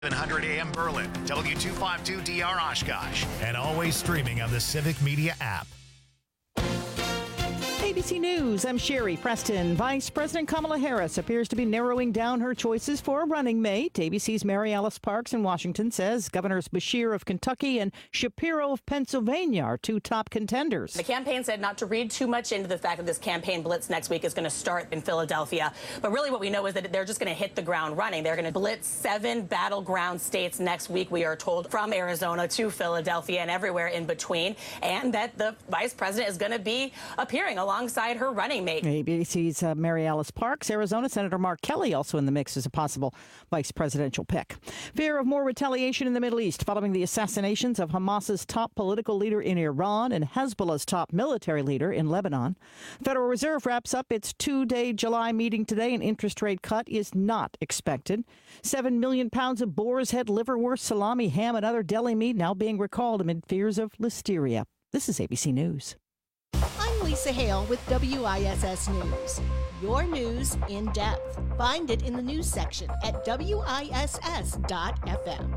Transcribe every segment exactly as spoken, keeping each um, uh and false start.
seven hundred A M Berlin, W two fifty-two D R Oshkosh, and always streaming on the Civic Media app. A B C News, I'm Sherry Preston. Vice President Kamala Harris appears to be narrowing down her choices for a running mate. A B C's Mary Alice Parks in Washington says Governors Beshear of Kentucky and Shapiro of Pennsylvania are two top contenders. The campaign said not to read too much into the fact that this campaign blitz next week is going to start in Philadelphia. But really what we know is that they're just going to hit the ground running. They're going to blitz seven battleground states next week, we are told, from Arizona to Philadelphia and everywhere in between. And that the vice president is going to be appearing along alongside her running mate. A B C's uh, Mary Alice Parks. Arizona Senator Mark Kelly also in the mix as a possible vice presidential pick. Fear of more retaliation in the Middle East following the assassinations of Hamas's top political leader in Iran and Hezbollah's top military leader in Lebanon. Federal Reserve wraps up its two-day July meeting today. An interest rate cut is not expected. Seven million pounds of boar's head, liverwurst, salami, ham, and other deli meat now being recalled amid fears of listeria. This is A B C News. I'm Lisa Hale with W I S S News. Your news in depth. Find it in the news section at W I S S dot F M.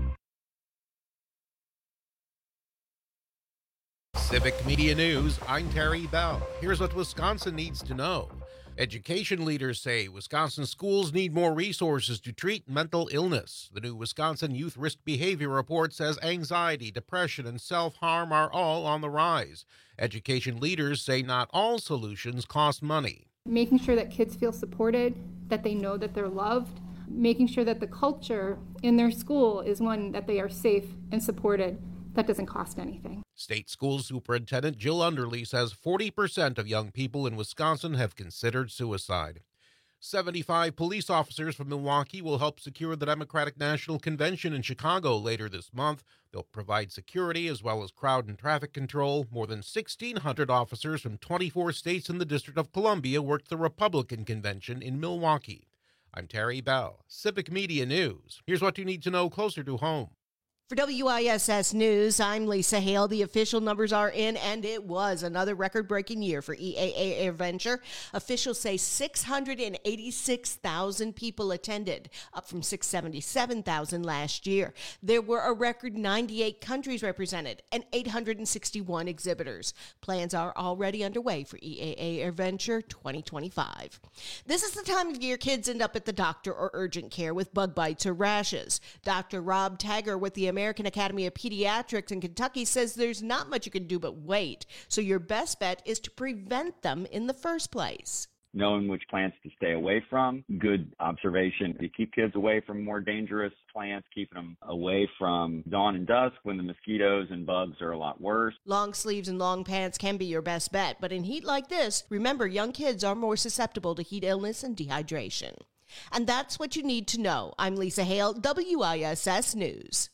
Civic Media News, I'm Terry Bell. Here's what Wisconsin needs to know. Education leaders say Wisconsin schools need more resources to treat mental illness. The new Wisconsin Youth Risk Behavior Report says anxiety, depression, and self-harm are all on the rise. Education leaders say not all solutions cost money. Making sure that kids feel supported, that they know that they're loved, making sure that the culture in their school is one that they are safe and supported. That doesn't cost anything. State School Superintendent Jill Underly says forty percent of young people in Wisconsin have considered suicide. seventy-five police officers from Milwaukee will help secure the Democratic National Convention in Chicago later this month. They'll provide security as well as crowd and traffic control. More than sixteen hundred officers from twenty-four states in the District of Columbia worked the Republican convention in Milwaukee. I'm Terry Bell, Civic Media News. Here's what you need to know closer to home. For W I S S News, I'm Lisa Hale. The official numbers are in, and it was another record-breaking year for E A A AirVenture. Officials say six hundred eighty-six thousand people attended, up from six hundred seventy-seven thousand last year. There were a record ninety-eight countries represented and eight hundred sixty-one exhibitors. Plans are already underway for E A A AirVenture twenty twenty-five. This is the time of year kids end up at the doctor or urgent care with bug bites or rashes. Doctor Rob Tagger with the American Academy of Pediatrics in Kentucky says there's not much you can do but wait. So your best bet is to prevent them in the first place. Knowing which plants to stay away from, good observation. You keep kids away from more dangerous plants, keeping them away from dawn and dusk when the mosquitoes and bugs are a lot worse. Long sleeves and long pants can be your best bet, but in heat like this, remember young kids are more susceptible to heat illness and dehydration. And that's what you need to know. I'm Lisa Hale, W I S S News.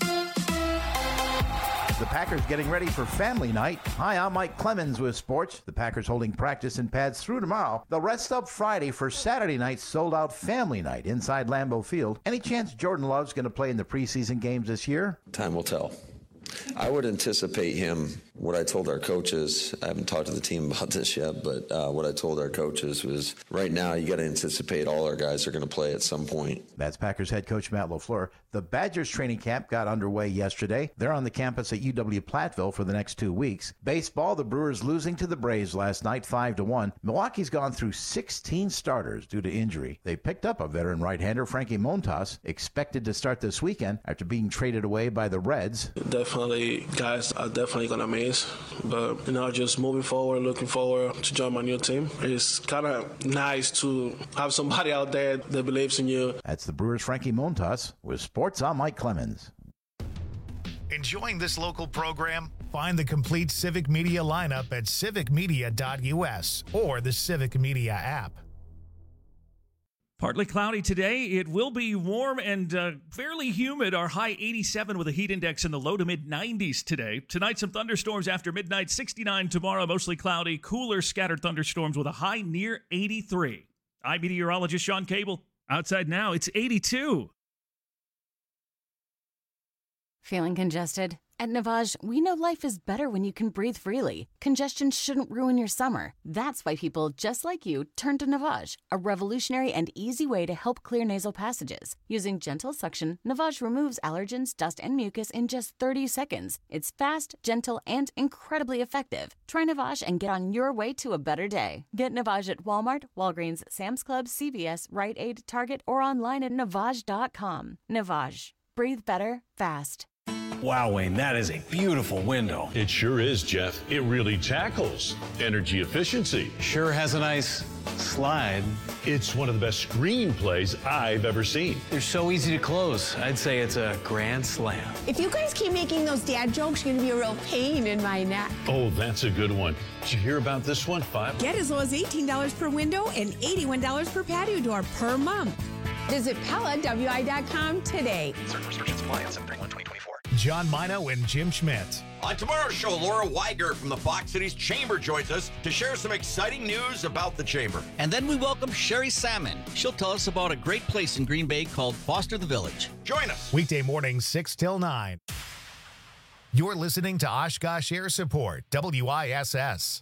The Packers getting ready for family night. Hi, I'm Mike Clemens with sports. The Packers holding practice in pads through tomorrow. They'll rest up Friday for Saturday night's sold-out family night inside Lambeau Field. Any chance Jordan Love's going to play in the preseason games this year? Time will tell. I would anticipate him, what I told our coaches, I haven't talked to the team about this yet, but uh, what I told our coaches was right now you got to anticipate all our guys are going to play at some point. That's Packers head coach Matt LaFleur. The Badgers training camp got underway yesterday. They're on the campus at U W-Platteville for the next two weeks. Baseball, the Brewers losing to the Braves last night five to one. Milwaukee's gone through sixteen starters due to injury. They picked up a veteran right-hander, Frankie Montas, expected to start this weekend after being traded away by the Reds. Definitely, guys are definitely going to miss. But, you know, just moving forward, looking forward to join my new team. It's kind of nice to have somebody out there that believes in you. That's the Brewers' Frankie Montas. With sports, I'm Mike Clemens. Enjoying this local program? Find the complete Civic Media lineup at civic media dot U S or the Civic Media app. Partly cloudy today. It will be warm and uh, fairly humid. Our high eighty-seven with a heat index in the low to mid nineties today. Tonight, some thunderstorms after midnight. sixty-nine tomorrow, mostly cloudy. Cooler scattered thunderstorms with a high near eighty-three. I'm meteorologist Sean Cable. Outside now, it's eighty-two. Feeling congested? At Navage, we know life is better when you can breathe freely. Congestion shouldn't ruin your summer. That's why people just like you turn to Navage, a revolutionary and easy way to help clear nasal passages. Using gentle suction, Navage removes allergens, dust, and mucus in just thirty seconds. It's fast, gentle, and incredibly effective. Try Navage and get on your way to a better day. Get Navage at Walmart, Walgreens, Sam's Club, C V S, Rite Aid, Target, or online at navage dot com. Navage. Breathe better, fast. Wow, Wayne, that is a beautiful window. It sure is, Jeff. It really tackles energy efficiency. Sure has a nice slide. It's one of the best screenplays I've ever seen. They're so easy to close. I'd say it's a grand slam. If you guys keep making those dad jokes, you're going to be a real pain in my neck. Oh, that's a good one. Did you hear about this one? Five. Get as low as eighteen dollars per window and eighty-one dollars per patio door per month. Visit Pella W I dot com today. Certain restrictions apply on seven thirty-one twenty twenty-four. John Mino and Jim Schmidt. On tomorrow's show, Laura Weigert from the Fox Cities Chamber joins us to share some exciting news about the Chamber. And then we welcome Sherry Salmon. She'll tell us about a great place in Green Bay called Foster the Village. Join us. Weekday mornings, six till nine. You're listening to Oshkosh Air Support, W I S S.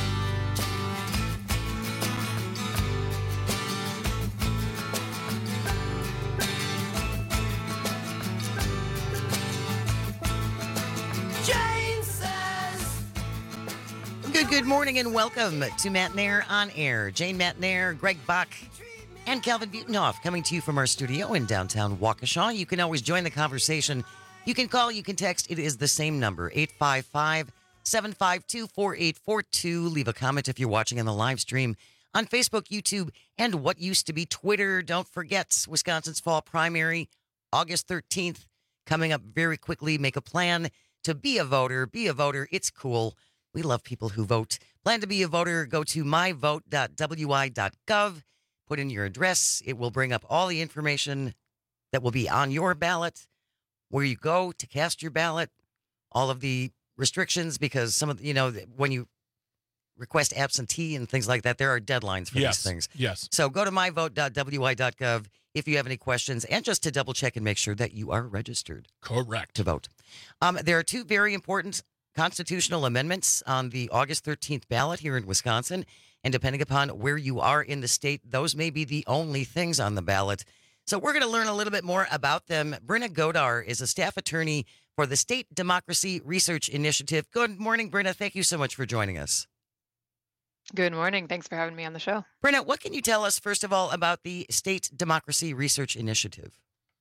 Good, good morning and welcome to Matt Nair on Air. Jane Matt Nair, Greg Bach, and Calvin Butenhoff coming to you from our studio in downtown Waukesha. You can always join the conversation. You can call, you can text. It is the same number, eight five five, seven five two, four eight four two. Leave a comment if you're watching on the live stream on Facebook, YouTube, and what used to be Twitter. Don't forget, Wisconsin's fall primary, August thirteenth, coming up very quickly. Make a plan to be a voter. Be a voter. It's cool. We love people who vote. Plan to be a voter. Go to my vote dot w i dot gov. Put in your address. It will bring up all the information that will be on your ballot, where you go to cast your ballot, all of the restrictions, because some of the, you know, when you request absentee and things like that, there are deadlines for yes, these things. Yes. So go to my vote dot w i dot gov if you have any questions, and just to double check and make sure that you are registered. Correct. To vote. Um, there are two very important constitutional amendments on the August thirteenth ballot here in Wisconsin. And depending upon where you are in the state, those may be the only things on the ballot. So we're going to learn a little bit more about them. Brenna Godar is a staff attorney for the State Democracy Research Initiative. Good morning, Brenna. Thank you so much for joining us. Good morning. Thanks for having me on the show. Brenna, what can you tell us, first of all, about the State Democracy Research Initiative?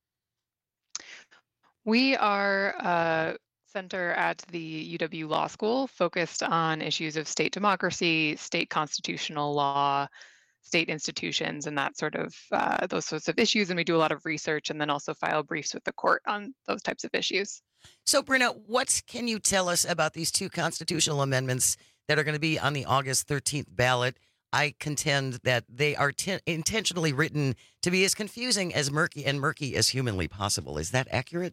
We are a center at the U W Law School focused on issues of state democracy, state constitutional law, state institutions, and that sort of uh, those sorts of issues. And we do a lot of research and then also file briefs with the court on those types of issues. So, Brenna, what can you tell us about these two constitutional amendments that are going to be on the August thirteenth ballot? I contend that they are t- intentionally written to be as confusing as murky and murky as humanly possible. Is that accurate?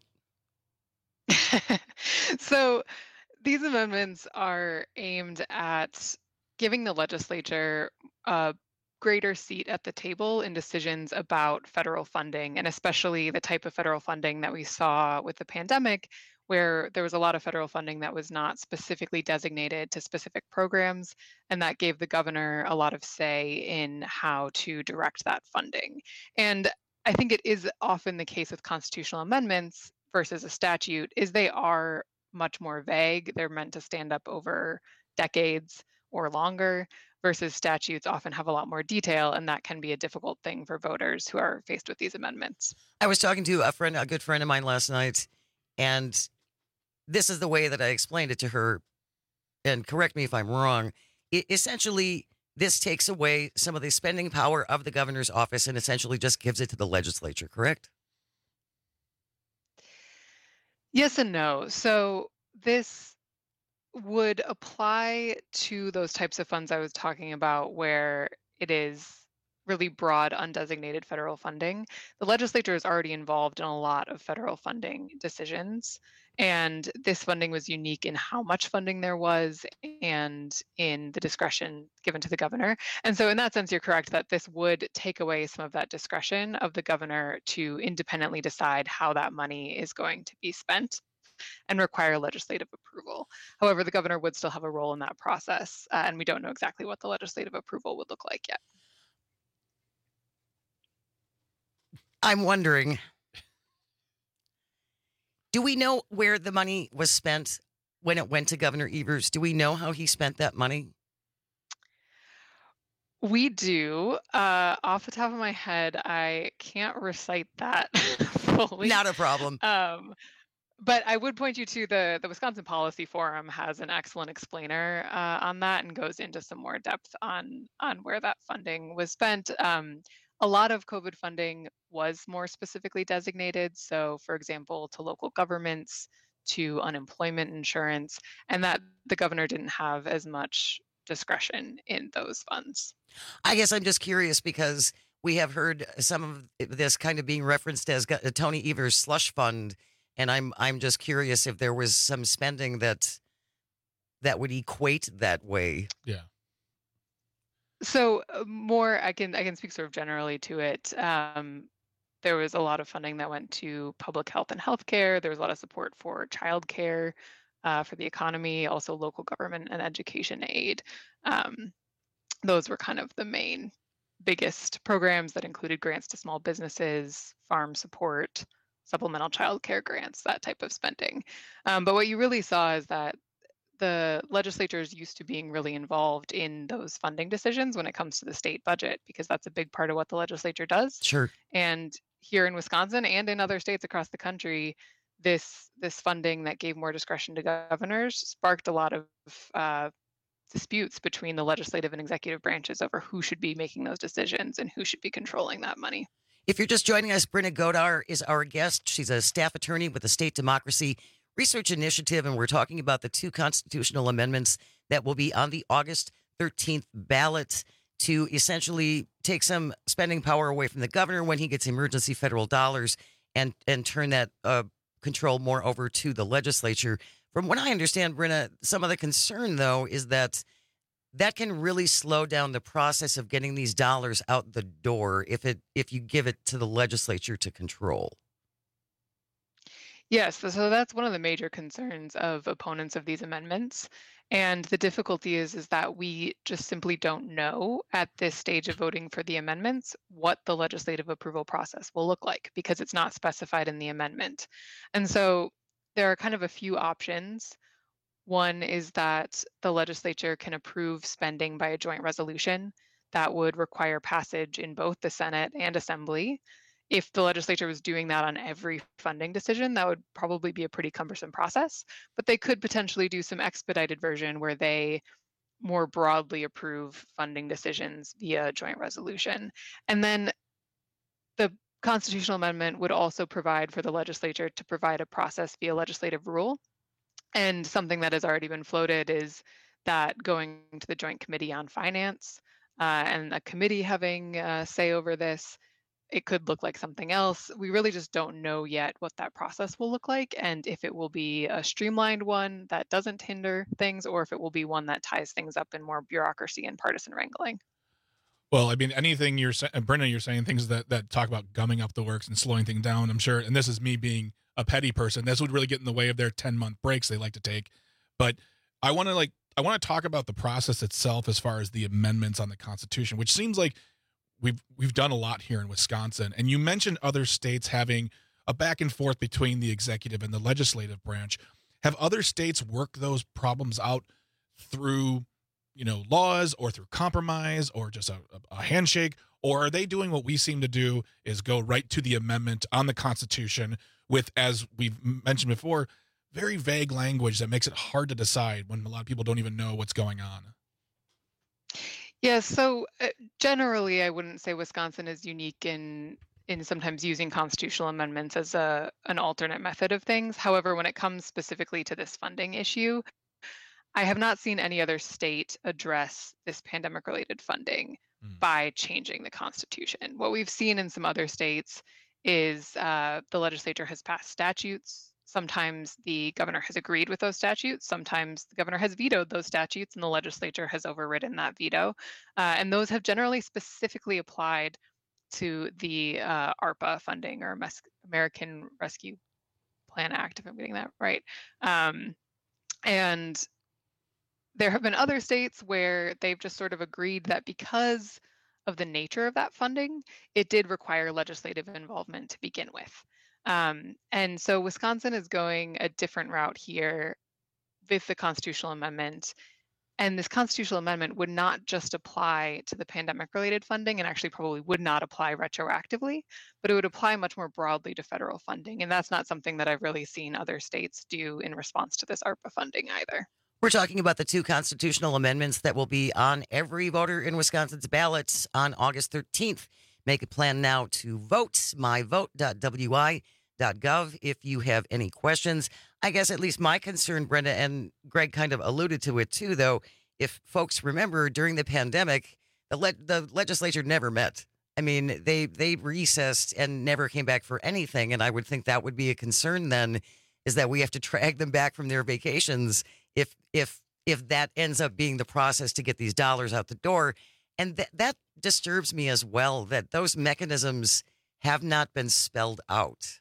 So these amendments are aimed at giving the legislature a greater seat at the table in decisions about federal funding, and especially the type of federal funding that we saw with the pandemic, where there was a lot of federal funding that was not specifically designated to specific programs, and that gave the governor a lot of say in how to direct that funding. And I think it is often the case with constitutional amendments versus a statute is they are much more vague. They're meant to stand up over decades or longer, versus statutes often have a lot more detail, and that can be a difficult thing for voters who are faced with these amendments. I was talking to a friend, a good friend of mine last night, and this is the way that I explained it to her, and correct me if I'm wrong. It, essentially, this takes away some of the spending power of the governor's office and essentially just gives it to the legislature, correct? Yes and no. So this would apply to those types of funds I was talking about where it is really broad, undesignated federal funding. The legislature is already involved in a lot of federal funding decisions, and this funding was unique in how much funding there was and in the discretion given to the governor. And so in that sense, you're correct that this would take away some of that discretion of the governor to independently decide how that money is going to be spent. and require legislative approval. However, the governor would still have a role in that process, uh, and we don't know exactly what the legislative approval would look like yet. I'm wondering, do we know where the money was spent when it went to Governor Evers? Do we know how he spent that money? We do. Uh, off the top of my head, I can't recite that fully. Not a problem. Um, but I would point you to the, the Wisconsin Policy Forum has an excellent explainer uh, on that and goes into some more depth on, on where that funding was spent. Um, a lot of COVID funding was more specifically designated. So, for example, to local governments, to unemployment insurance, and that the governor didn't have as much discretion in those funds. I guess I'm just curious because we have heard some of this kind of being referenced as Tony Evers' slush fund, and I'm I'm just curious if there was some spending that that would equate that way. Yeah. So uh, more, I can I can speak sort of generally to it. Um, there was a lot of funding that went to public health and healthcare. There was a lot of support for childcare, uh, for the economy, also local government and education aid. Um, those were kind of the main, biggest programs that included grants to small businesses, farm support, supplemental childcare grants, that type of spending. Um, but what you really saw is that the legislature is used to being really involved in those funding decisions when it comes to the state budget, because that's a big part of what the legislature does. Sure. And here in Wisconsin and in other states across the country, this this funding that gave more discretion to governors sparked a lot of uh, disputes between the legislative and executive branches over who should be making those decisions and who should be controlling that money. If you're just joining us, Brenna Godar is our guest. She's a staff attorney with the State Democracy Research Initiative, and we're talking about the two constitutional amendments that will be on the August thirteenth ballot to essentially take some spending power away from the governor when he gets emergency federal dollars and, and turn that uh, control more over to the legislature. From what I understand, Brenna, some of the concern, though, is that that can really slow down the process of getting these dollars out the door if it if you give it to the legislature to control. Yes, so that's one of the major concerns of opponents of these amendments. And the difficulty is, is that we just simply don't know at this stage of voting for the amendments what the legislative approval process will look like, because it's not specified in the amendment. And so there are kind of a few options. One is that the legislature can approve spending by a joint resolution that would require passage in both the Senate and Assembly. If the legislature was doing that on every funding decision, that would probably be a pretty cumbersome process, but they could potentially do some expedited version where they more broadly approve funding decisions via joint resolution. And then the constitutional amendment would also provide for the legislature to provide a process via legislative rule. And something that has already been floated is that going to the Joint Committee on Finance uh, and a committee having uh, say over this. It could look like something else. We really just don't know yet what that process will look like, and if it will be a streamlined one that doesn't hinder things, or if it will be one that ties things up in more bureaucracy and partisan wrangling. Well, I mean, anything you're saying, Brenna, you're saying things that, that talk about gumming up the works and slowing things down, I'm sure, and this is me being a petty person, this would really get in the way of their ten-month breaks they like to take. But I want to like I want to talk about the process itself as far as the amendments on the Constitution, which seems like We've we've done a lot here in Wisconsin. And you mentioned other states having a back and forth between the executive and the legislative branch. Have other states worked those problems out through, you know, laws or through compromise or just a, a handshake? Or are they doing what we seem to do, is go right to the amendment on the Constitution with, as we've mentioned before, very vague language that makes it hard to decide when a lot of people don't even know what's going on? Yeah, so uh, generally, I wouldn't say Wisconsin is unique in in sometimes using constitutional amendments as a an alternate method of things. However, when it comes specifically to this funding issue, I have not seen any other state address this pandemic-related funding mm. by changing the Constitution. What we've seen in some other states is uh, the legislature has passed statutes. Sometimes the governor has agreed with those statutes. Sometimes the governor has vetoed those statutes and the legislature has overridden that veto. Uh, and those have generally specifically applied to the uh, ARPA funding, or American Rescue Plan Act, if I'm getting that right. Um, and there have been other states where they've just sort of agreed that because of the nature of that funding, it did require legislative involvement to begin with. Um, and so Wisconsin is going a different route here with the constitutional amendment. And this constitutional amendment would not just apply to the pandemic-related funding, and actually probably would not apply retroactively, but it would apply much more broadly to federal funding. And that's not something that I've really seen other states do in response to this ARPA funding either. We're talking about the two constitutional amendments that will be on every voter in Wisconsin's ballots on August thirteenth. Make a plan now to vote. my vote dot w i dot gov if you have any questions. I guess at least my concern, Brenda, and Greg kind of alluded to it too, though, if folks remember during the pandemic, the le- the legislature never met. I mean, they they recessed and never came back for anything. And I would think that would be a concern then, is that we have to drag them back from their vacations if if if that ends up being the process to get these dollars out the door. And th- that disturbs me as well, that those mechanisms have not been spelled out.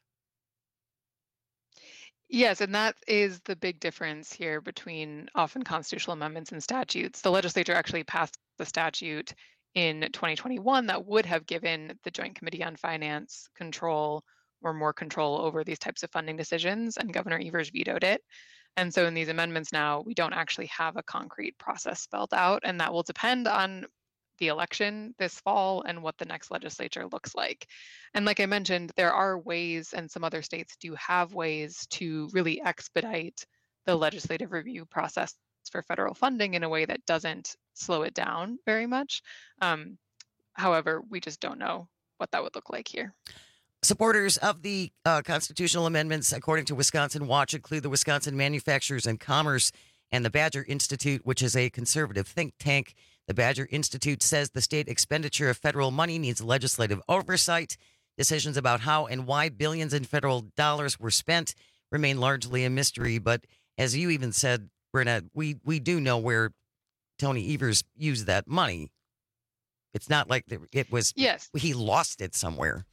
Yes, and that is the big difference here between often constitutional amendments and statutes. The legislature actually passed the statute in twenty twenty-one that would have given the Joint Committee on Finance control or more control over these types of funding decisions, and Governor Evers vetoed it. And so in these amendments now, we don't actually have a concrete process spelled out, and that will depend on the election this fall and what the next legislature looks like. And like I mentioned, there are ways, and some other states do have ways to really expedite the legislative review process for federal funding in a way that doesn't slow it down very much. Um, however, we just don't know what that would look like here. Supporters of the uh, constitutional amendments, according to Wisconsin Watch, include the Wisconsin Manufacturers and Commerce and the Badger Institute, which is a conservative think tank. The Badger Institute says the state expenditure of federal money needs legislative oversight. Decisions about how and why billions in federal dollars were spent remain largely a mystery. But as you even said, Brenna, we, we do know where Tony Evers used that money. It's not like it was, yes, he lost it somewhere.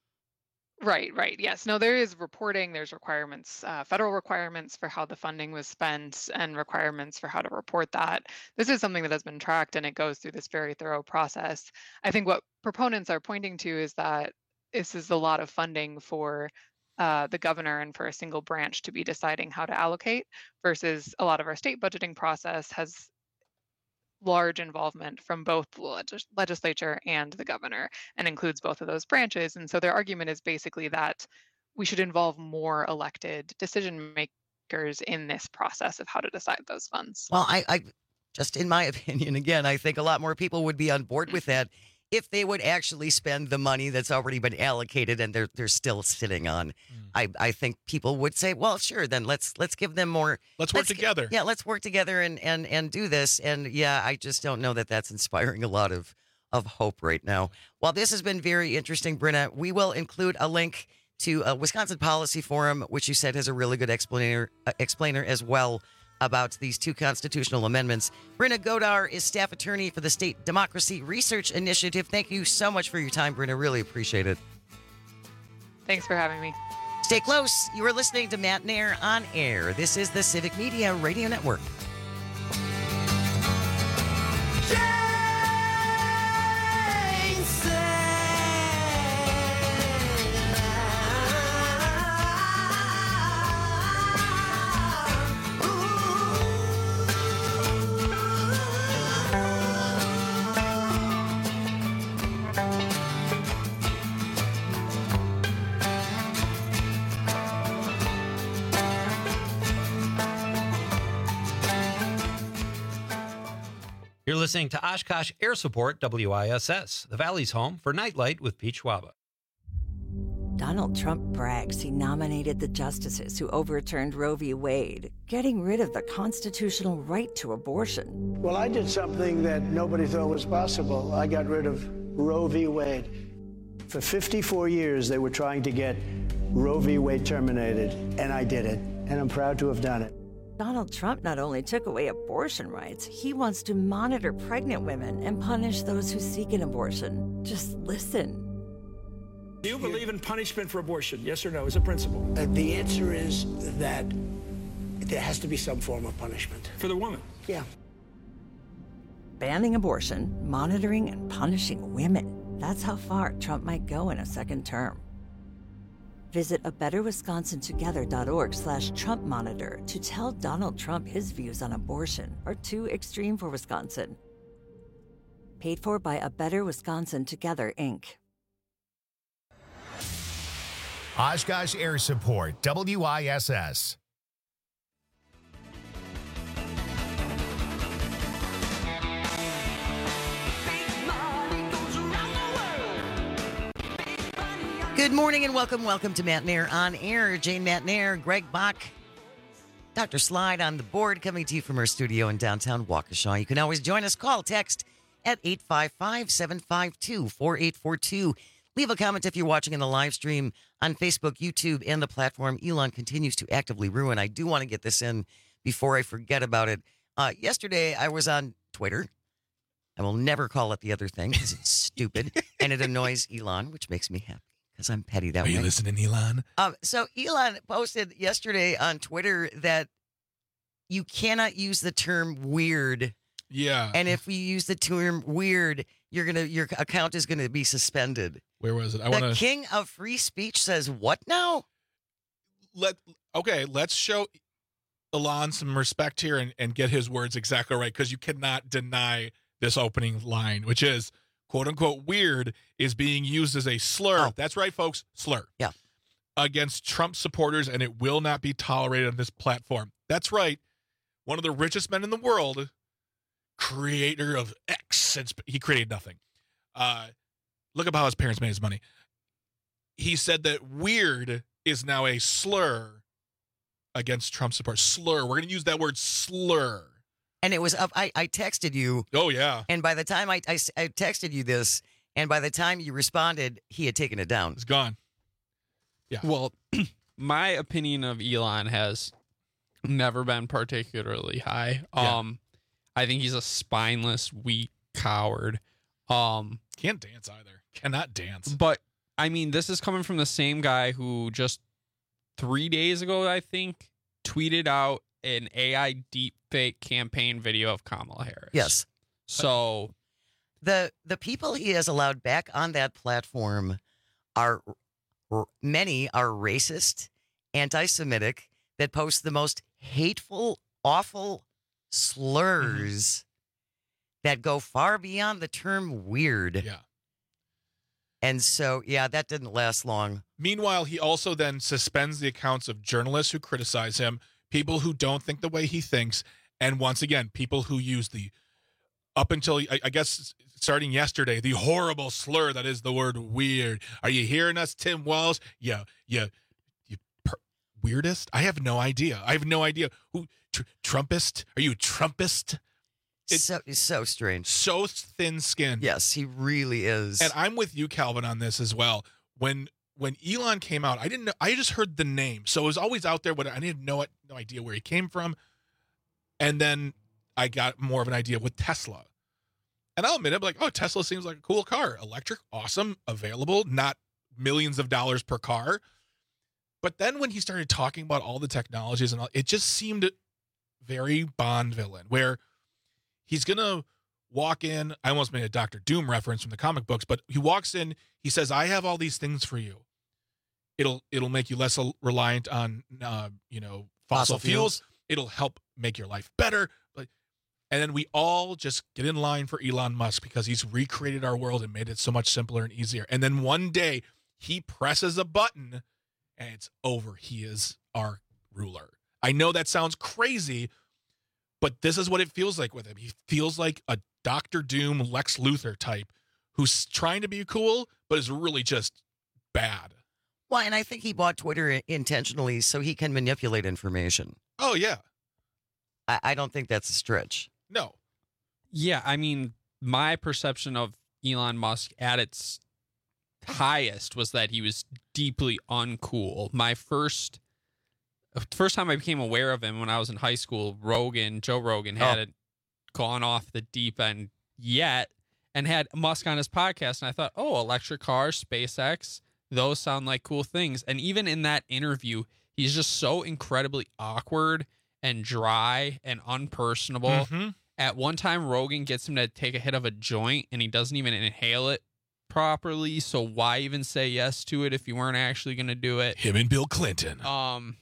Right, right. Yes. No, there is reporting. There's requirements, uh, federal requirements for how the funding was spent and requirements for how to report that. This is something that has been tracked, and it goes through this very thorough process. I think what proponents are pointing to is that this is a lot of funding for uh, the governor and for a single branch to be deciding how to allocate, versus a lot of our state budgeting process has large involvement from both the legis- legislature and the governor, and includes both of those branches. And so their argument is basically that we should involve more elected decision makers in this process of how to decide those funds. Well, I, I just in my opinion, again, I think a lot more people would be on board with that if they would actually spend the money that's already been allocated and they're they're still sitting on. Mm. I, I think people would say, well, sure, then let's let's give them more. Let's work let's, together. Yeah, let's work together and, and, and do this. And yeah, I just don't know that that's inspiring a lot of, of hope right now. While this has been very interesting, Brenna, we will include a link to a Wisconsin Policy Forum, which you said has a really good explainer, uh, explainer as well about these two constitutional amendments. Brenna Godar is staff attorney for the State Democracy Research Initiative. Thank you so much for your time, Brenna. Really appreciate it. Thanks for having me. Stay close. You are listening to Matt Nair on Air. This is the Civic Media Radio Network. You're listening to Oshkosh Air Support W I S S, the Valley's home for Nightlight with Pete Schwaba. Donald Trump brags he nominated the justices who overturned Roe v. Wade, getting rid of the constitutional right to abortion. Well, I did something that nobody thought was possible. I got rid of Roe v. Wade. For fifty-four years, they were trying to get Roe v. Wade terminated, and I did it, and I'm proud to have done it. Donald Trump not only took away abortion rights, he wants to monitor pregnant women and punish those who seek an abortion. Just listen. Do you believe in punishment for abortion? Yes or no, as a principle? Uh, the answer is that there has to be some form of punishment. For the woman? Yeah. Banning abortion, monitoring, and punishing women. That's how far Trump might go in a second term. Visit a better wisconsin together dot org slash Trump monitor to tell Donald Trump his views on abortion are too extreme for Wisconsin. Paid for by A Better Wisconsin Together, Incorporated. Oshkosh Air Support, W I S S. Good morning and welcome, welcome to Matt Nair on Air. Jane Matt Nair, Greg Bach, Doctor Slide on the board, coming to you from our studio in downtown Waukesha. You can always join us. Call, text at eight five five, seven five two, four eight four two. Leave a comment if you're watching in the live stream on Facebook, YouTube, and the platform Elon continues to actively ruin. I do want to get this in before I forget about it. Uh, yesterday, I was on Twitter. I will never call it the other thing because it's stupid and it annoys Elon, which makes me happy. Because I'm petty that Are way. Are you listening, Elon? Um, so Elon posted yesterday on Twitter that you cannot use the term weird. Yeah. And if we use the term weird, you're gonna your account is gonna be suspended. Where was it? I the want to. king of free speech says what now? Let okay. Let's show Elon some respect here and, and get his words exactly right, because you cannot deny this opening line, which is, quote unquote, weird is being used as a slur. Oh. That's right, folks. Slur. Yeah. Against Trump supporters, and it will not be tolerated on this platform. That's right. One of the richest men in the world, creator of X, he created nothing. Uh, look up how his parents made his money. He said that weird is now a slur against Trump support. Slur. We're going to use that word slur. And it was up. I, I texted you. Oh, yeah. And by the time I, I, I texted you this, and by the time you responded, he had taken it down. It's gone. Yeah. Well, my opinion of Elon has never been particularly high. Yeah. Um, I think he's a spineless, weak coward. Um, Can't dance either. Cannot dance. But, I mean, this is coming from the same guy who just three days ago, I think, tweeted out an A I deepfake campaign video of Kamala Harris. Yes. So the the people he has allowed back on that platform are r- many are racist, anti-Semitic, that post the most hateful, awful slurs mm-hmm. that go far beyond the term weird. Yeah. And so, yeah, that didn't last long. Meanwhile, he also then suspends the accounts of journalists who criticize him, people who don't think the way he thinks, and once again, people who use the, up until, I, I guess, starting yesterday, the horrible slur that is the word weird. Are you hearing us, Tim Walz? Yeah, yeah, you per- weirdest? I have no idea. I have no idea. Who, tr- Trumpist? Are you a Trumpist? It's so, it's so strange. So thin-skinned. Yes, he really is. And I'm with you, Calvin, on this as well. When when Elon came out, I didn't know. I just heard the name, so it was always out there, but I didn't know it, no idea where he came from. And then I got more of an idea with Tesla. And I'll admit, I'm like, oh, Tesla seems like a cool car, electric, awesome, available, not millions of dollars per car. But then when he started talking about all the technologies and all, it just seemed very Bond villain, where he's gonna walk in. I almost made a Doctor Doom reference from the comic books, but he walks in. He says, "I have all these things for you. It'll it'll make you less reliant on uh, you know fossil, Fossil fuels. fuels. It'll help make your life better." But and then we all just get in line for Elon Musk because he's recreated our world and made it so much simpler and easier. And then one day he presses a button, and it's over. He is our ruler. I know that sounds crazy, but this is what it feels like with him. He feels like a Doctor Doom, Lex Luthor type who's trying to be cool, but is really just bad. Well, and I think he bought Twitter intentionally so he can manipulate information. Oh, yeah. I, I don't think that's a stretch. No. Yeah, I mean, my perception of Elon Musk at its highest was that he was deeply uncool. My first... First time I became aware of him when I was in high school, Rogan, Joe Rogan, hadn't oh. gone off the deep end yet and had Musk on his podcast. And I thought, oh, electric cars, SpaceX, Those sound like cool things. And even in that interview, he's just so incredibly awkward and dry and unpersonable. Mm-hmm. At one time, Rogan gets him to take a hit of a joint, and he doesn't even inhale it properly. So why even say yes to it if you weren't actually going to do it? Him and Bill Clinton. Um,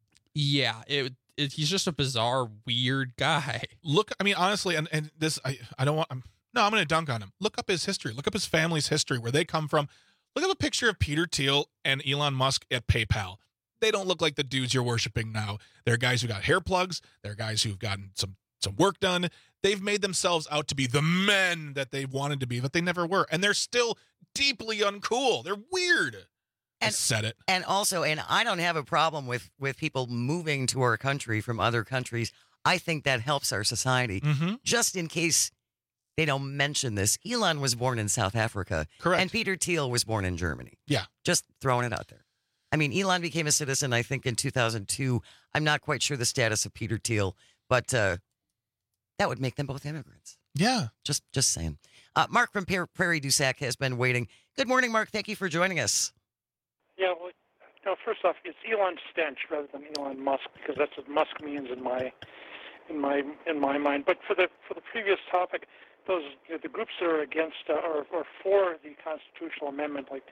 yeah, it, it he's just a bizarre, weird guy. Look, I mean, honestly, and, and this, I, I don't want, I'm, no, I'm going to dunk on him. Look up his history. Look up his family's history, where they come from. Look up a picture of Peter Thiel and Elon Musk at PayPal. They don't look like the dudes you're worshiping now. They're guys who got hair plugs. They're guys who've gotten some some work done. They've made themselves out to be the men that they wanted to be, but they never were. And they're still deeply uncool. They're weird. And, I said it. And also, and I don't have a problem with, with people moving to our country from other countries. I think that helps our society. Mm-hmm. Just in case they don't mention this, Elon was born in South Africa. Correct. And Peter Thiel was born in Germany. Yeah. Just throwing it out there. I mean, Elon became a citizen, I think, in two thousand two. I'm not quite sure the status of Peter Thiel, but uh, that would make them both immigrants. Yeah. Just just saying. Uh, Mark from Prairie du Sac has been waiting. Good morning, Mark. Thank you for joining us. Yeah, well, no, first off, it's Elon Stench rather than Elon Musk, because that's what Musk means in my in my in my mind. But for the for the previous topic, those you know, the groups that are against uh, or, or for the constitutional amendment, like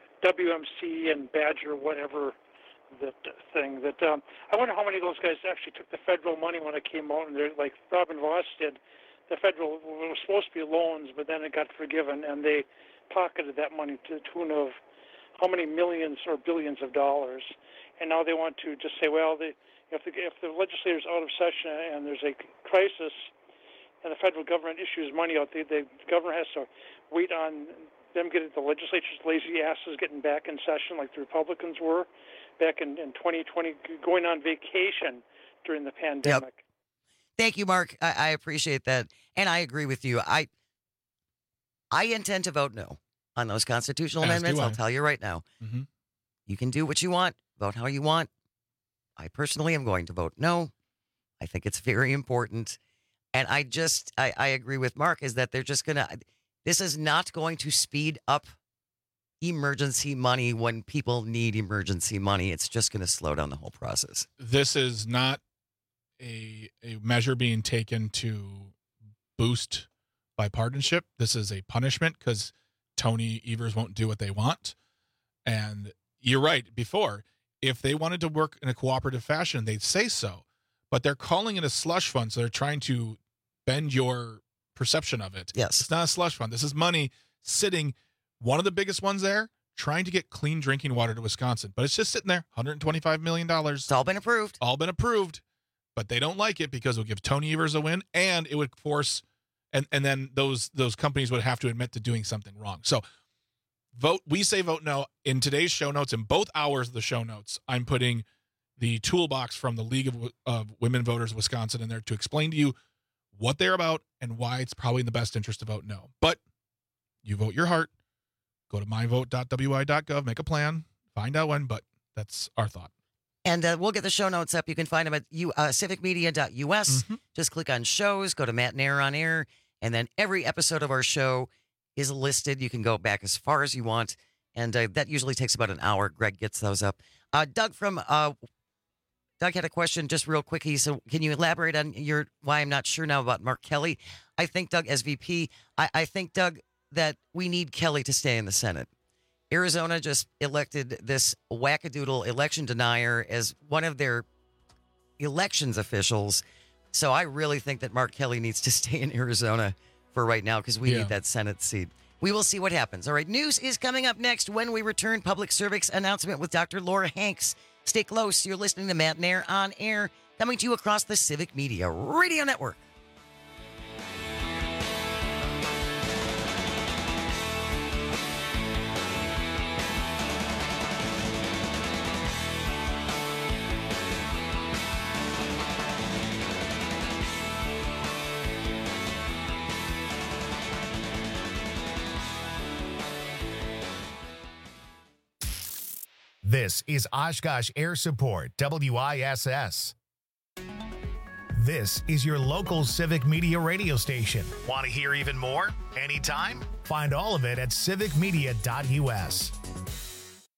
W M C and Badger, whatever that thing. That um, I wonder how many of those guys actually took the federal money when it came out, and they're like Robin Voss did. The federal it was supposed to be loans, but then it got forgiven, and they pocketed that money to the tune of how many millions or billions of dollars. And now they want to just say, well, they, if the if the legislator's out of session and there's a crisis, and the federal government issues money out, the, the government has to wait on them getting the legislature's lazy asses getting back in session like the Republicans were back in, in twenty twenty, going on vacation during the pandemic. Yep. Thank you, Mark. I, I appreciate that. And I agree with you. I I intend to vote no on those constitutional As amendments. do I. I'll tell you right now. Mm-hmm. You can do what you want, vote how you want. I personally am going to vote no. I think it's very important. And I just, I, I agree with Mark, is that they're just going to, this is not going to speed up emergency money when people need emergency money. It's just going to slow down the whole process. This is not a a measure being taken to boost bipartisanship. This is a punishment because Tony Evers won't do what they want. And you're right. Before, if they wanted to work in a cooperative fashion, they'd say so. But they're calling it a slush fund, so they're trying to bend your perception of it. Yes. It's not a slush fund. This is money sitting, one of the biggest ones there, trying to get clean drinking water to Wisconsin. But it's just sitting there, one hundred twenty-five million dollars. It's all been approved. All been approved. But they don't like it because it would give Tony Evers a win, and it would force, and, and then those those companies would have to admit to doing something wrong. So vote. We say vote no. In today's show notes, in both hours of the show notes, I'm putting the toolbox from the League of, of Women Voters of Wisconsin in there to explain to you what they're about and why it's probably in the best interest to vote no. But you vote your heart. Go to my vote dot w i dot gov, make a plan, find out when, but that's our thought. And uh, we'll get the show notes up. You can find them at you, uh, civic media dot u s. Mm-hmm. Just click on shows, go to Matt Nair on air, and then every episode of our show is listed. You can go back as far as you want, and uh, that usually takes about an hour. Greg gets those up. Uh, Doug from uh, Doug had a question just real quick. He said, can you elaborate on your why I'm not sure now about Mark Kelly? I think, Doug, as V P, I, I think, Doug, that we need Kelly to stay in the Senate. Arizona just elected this wackadoodle election denier as one of their elections officials. So I really think that Mark Kelly needs to stay in Arizona for right now because we Yeah. need that Senate seat. We will see what happens. All right, news is coming up next when we return. Public service announcement with Doctor Laura Hanks. Stay close. You're listening to Matt Nair on air, coming to you across the Civic Media Radio Network. This is Oshkosh Air Support, W I S S. This is your local Civic Media radio station. Want to hear even more? Anytime? Find all of it at civic media dot u s.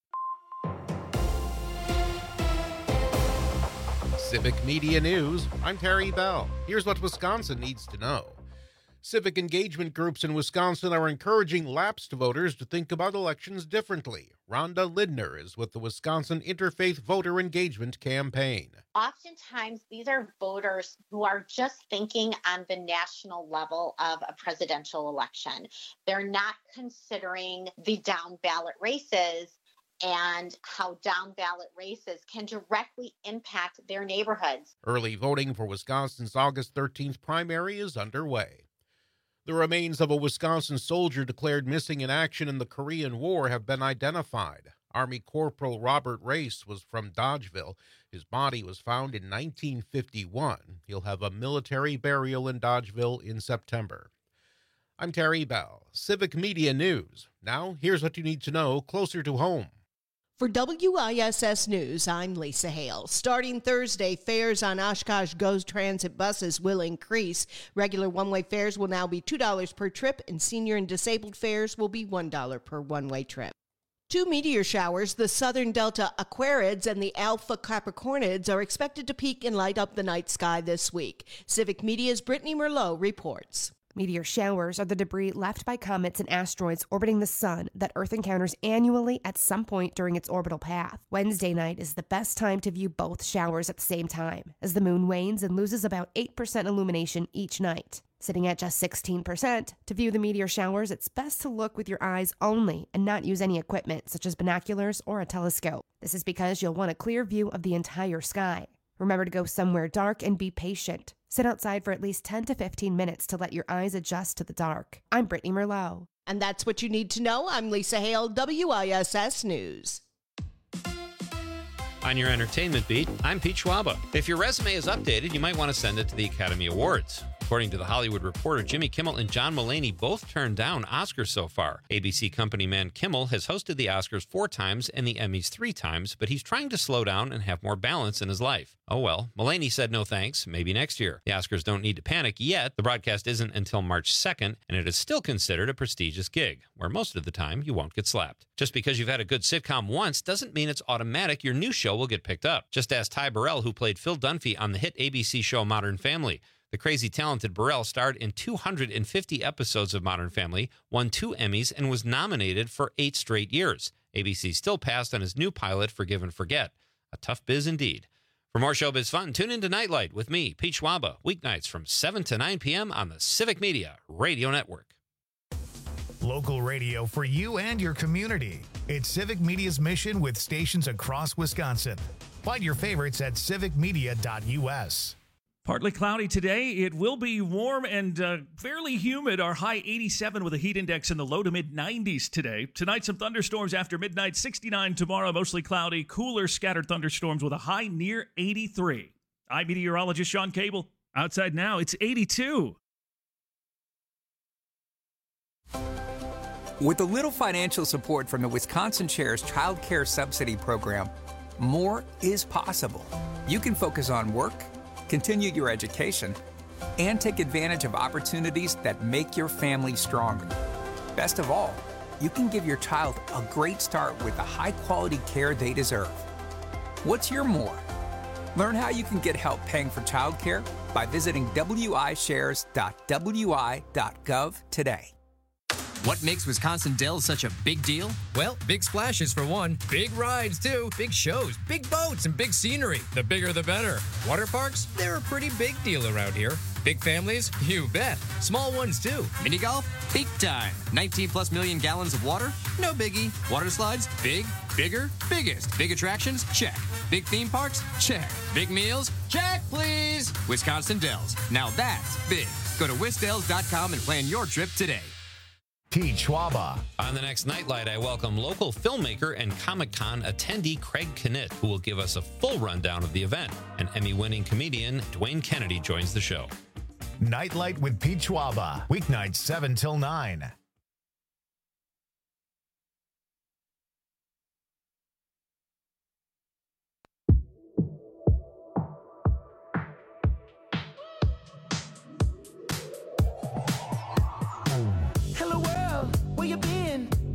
Civic Media News, I'm Terry Bell. Here's what Wisconsin needs to know. Civic engagement groups in Wisconsin are encouraging lapsed voters to think about elections differently. Rhonda Lidner is with the Wisconsin Interfaith Voter Engagement Campaign. Oftentimes, these are voters who are just thinking on the national level of a presidential election. They're not considering the down ballot races and how down ballot races can directly impact their neighborhoods. Early voting for Wisconsin's August thirteenth primary is underway. The remains of a Wisconsin soldier declared missing in action in the Korean War have been identified. Army Corporal Robert Race was from Dodgeville. His body was found in nineteen fifty-one. He'll have a military burial in Dodgeville in September. I'm Terry Bell, Civic Media News. Now, here's what you need to know closer to home. For W I S S News, I'm Lisa Hale. Starting Thursday, fares on Oshkosh GO Transit buses will increase. Regular one-way fares will now be two dollars per trip, and senior and disabled fares will be one dollar per one-way trip. Two meteor showers, the Southern Delta Aquarids and the Alpha Capricornids, are expected to peak and light up the night sky this week. Civic Media's Brittany Merlot reports. Meteor showers are the debris left by comets and asteroids orbiting the sun that Earth encounters annually at some point during its orbital path. Wednesday night is the best time to view both showers at the same time, as the moon wanes and loses about eight percent illumination each night. Sitting at just sixteen percent, to view the meteor showers, it's best to look with your eyes only and not use any equipment such as binoculars or a telescope. This is because you'll want a clear view of the entire sky. Remember to go somewhere dark and be patient. Sit outside for at least ten to fifteen minutes to let your eyes adjust to the dark. I'm Brittany Merlot. And that's what you need to know. I'm Lisa Hale, W I S S News. On your entertainment beat, I'm Pete Schwaba. If your resume is updated, you might want to send it to the Academy Awards. According to The Hollywood Reporter, Jimmy Kimmel and John Mulaney both turned down Oscars so far. A B C company man Kimmel has hosted the Oscars four times and the Emmys three times, but he's trying to slow down and have more balance in his life. Oh well, Mulaney said no thanks, maybe next year. The Oscars don't need to panic yet. The broadcast isn't until March second, and it is still considered a prestigious gig, where most of the time you won't get slapped. Just because you've had a good sitcom once doesn't mean it's automatic your new show will get picked up. Just ask Ty Burrell, who played Phil Dunphy on the hit A B C show Modern Family. The crazy talented Burrell starred in two hundred fifty episodes of Modern Family, won two Emmys, and was nominated for eight straight years. A B C still passed on his new pilot, Forgive and Forget. A tough biz indeed. For more showbiz fun, tune in to Nightlight with me, Pete Schwaba, weeknights from seven to nine p.m. on the Civic Media Radio Network. Local radio for you and your community. It's Civic Media's mission with stations across Wisconsin. Find your favorites at civic media dot u s. Partly cloudy today. It will be warm and uh, fairly humid. Our high eighty-seven with a heat index in the low to mid nineties today. Tonight, some thunderstorms after midnight. sixty-nine tomorrow, mostly cloudy. Cooler scattered thunderstorms with a high near eighty-three. I'm meteorologist Sean Cable. Outside now, it's eighty-two. With a little financial support from the Wisconsin Shares Child Care Subsidy Program, more is possible. You can focus on work, continue your education, and take advantage of opportunities that make your family stronger. Best of all, you can give your child a great start with the high-quality care they deserve. What's your more? Learn how you can get help paying for childcare by visiting w i shares dot w i dot gov today. What makes Wisconsin Dells such a big deal? Well, big splashes for one, big rides too, big shows, big boats, and big scenery. The bigger the better. Water parks? They're a pretty big deal around here. Big families? You bet. Small ones too. Mini golf? Peak time. nineteen plus million gallons of water? No biggie. Water slides? Big, bigger, biggest. Big attractions? Check. Big theme parks? Check. Big meals? Check, please. Wisconsin Dells. Now that's big. Go to wis dells dot com and plan your trip today. Pete Schwaba. On the next Nightlight, I welcome local filmmaker and Comic-Con attendee Craig Knitt, who will give us a full rundown of the event. And Emmy-winning comedian Dwayne Kennedy joins the show. Nightlight with Pete Schwaba. Weeknights seven till nine.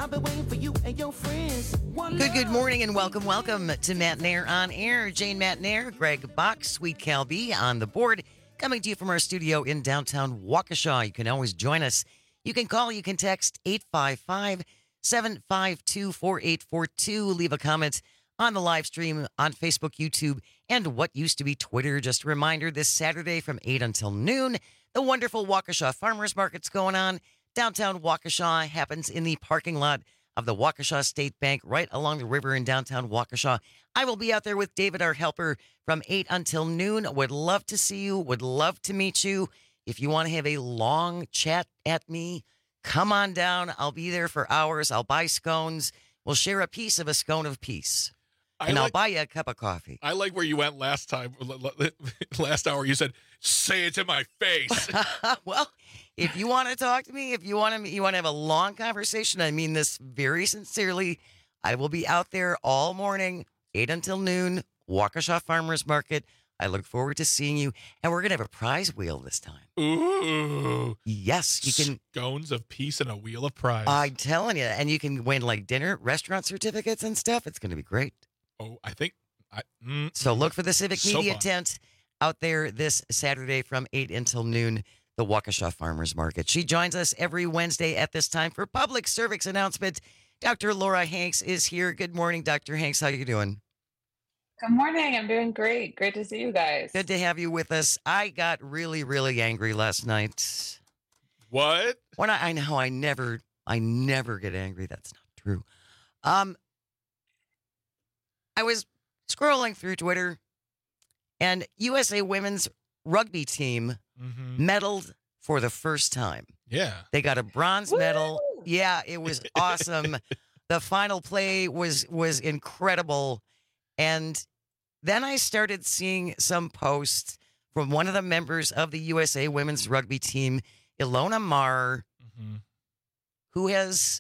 I've been waiting for you and your friends. One Good, good morning and welcome, welcome to Matt Nair on Air. Jane Matt Nair, Greg Bach, Sweet Cal B on the board, coming to you from our studio in downtown Waukesha. You can always join us. You can call, you can text eight five five, seven five two, four eight four two. Leave a comment on the live stream on Facebook, YouTube, and what used to be Twitter. Just a reminder, this Saturday from eight until noon, the wonderful Waukesha Farmers Market's going on. Downtown Waukesha happens in the parking lot of the Waukesha State Bank right along the river in downtown Waukesha. I will be out there with David, our helper, from eight until noon. Would love to see you. Would love to meet you. If you want to have a long chat at me, come on down. I'll be there for hours. I'll buy scones. We'll share a piece of a scone of peace. I And I'll like- buy you a cup of coffee. I like where you went last time. Last hour, you said, "Say it to my face." Well, if you want to talk to me, if you want to, you want to have a long conversation, I mean this very sincerely. I will be out there all morning, eight until noon, Waukesha Farmers Market. I look forward to seeing you, and we're gonna have a prize wheel this time. Ooh, yes, you can scones of peace and a wheel of prize. I'm telling you, and you can win like dinner, restaurant certificates and stuff. It's gonna be great. Oh, I think. I, mm, So look for the Civic So Media fun. tent out there this Saturday from eight until noon, the Waukesha Farmers Market. She joins us every Wednesday at this time for public service announcement. Doctor Laura Hanks is here. Good morning, Doctor Hanks. How you doing? Good morning. I'm doing great. Great to see you guys. Good to have you with us. I got really, really angry last night. What? When I, I know I never, I never get angry. That's not true. Um, I was scrolling through Twitter, and U S A Women's Rugby team Mm-hmm. medaled for the first time. Yeah. They got a bronze medal. Yeah, it was awesome. The final play was was incredible. And then I started seeing some posts from one of the members of the U S A Women's Rugby team, Ilona Marr, Mm-hmm. who has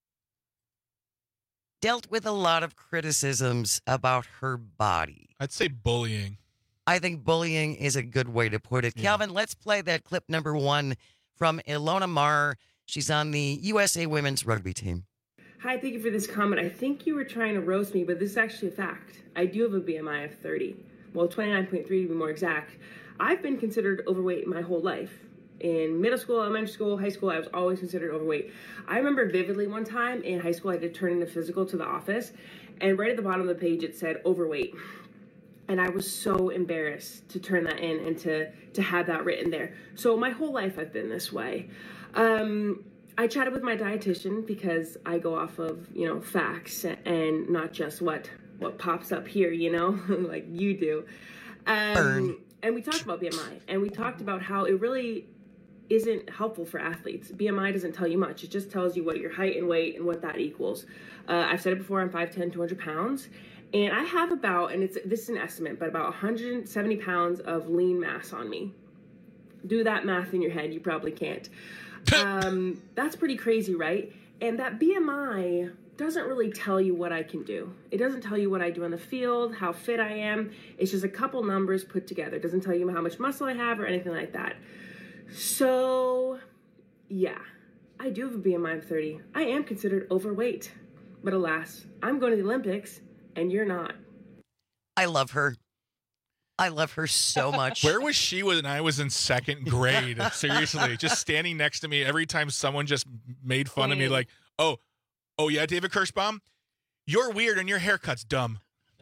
dealt with a lot of criticisms about her body. I'd say bullying. I think bullying is a good way to put it. Yeah. Calvin, let's play that clip number one from Ilona Marr. She's on the U S A Women's Rugby team. Hi, thank you for this comment. I think you were trying to roast me, but this is actually a fact. I do have a B M I of thirty. Well, twenty-nine point three to be more exact. I've been considered overweight my whole life. In middle school, elementary school, high school, I was always considered overweight. I remember vividly one time in high school, I did turn in a physical to the office, and right at the bottom of the page, it said overweight. And I was so embarrassed to turn that in and to, to have that written there. So my whole life I've been this way. Um, I chatted with my dietitian because I go off of, you know, facts and not just what, what pops up here, you know, like you do. Um, Burn. And we talked about B M I, and we talked about how it really isn't helpful for athletes. B M I doesn't tell you much. It just tells you what your height and weight and what that equals. Uh, I've said it before, I'm five ten, two hundred pounds. And I have about, and it's this is an estimate, but about one hundred seventy pounds of lean mass on me. Do that math in your head. You probably can't. Um, that's pretty crazy, right? And that B M I doesn't really tell you what I can do. It doesn't tell you what I do on the field, how fit I am. It's just a couple numbers put together. It doesn't tell you how much muscle I have or anything like that. So, yeah, I do have a B M I of thirty. I am considered overweight. But alas, I'm going to the Olympics, and you're not. I love her. I love her so much. Where was she when I was in second grade? Seriously, just standing next to me every time someone just made fun of me, like, oh, oh yeah, David Kirschbaum, you're weird and your haircut's dumb.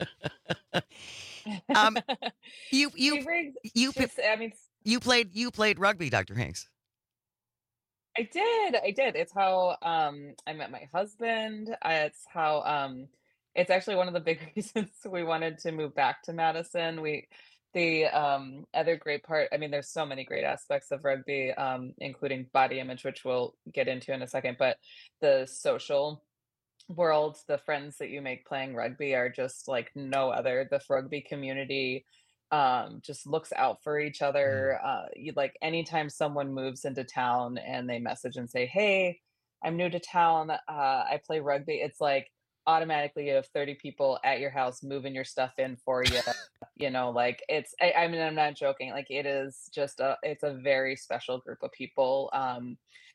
um, you you Favorite- you just- I mean, you played you played rugby, Doctor Hanks. I did. I did. It's how um I met my husband. Uh, It's how um it's actually one of the big reasons we wanted to move back to Madison. We the um other great part, I mean, there's so many great aspects of rugby, um, including body image, which we'll get into in a second, but the social world, the friends that you make playing rugby are just like no other. The rugby community um just looks out for each other. Uh you like anytime someone moves into town and they message and say, hey, I'm new to town, uh I play rugby, it's like automatically you have thirty people at your house moving your stuff in for you. You know, like it's I, I mean, I'm not joking, like it is just a it's a very special group of people. Um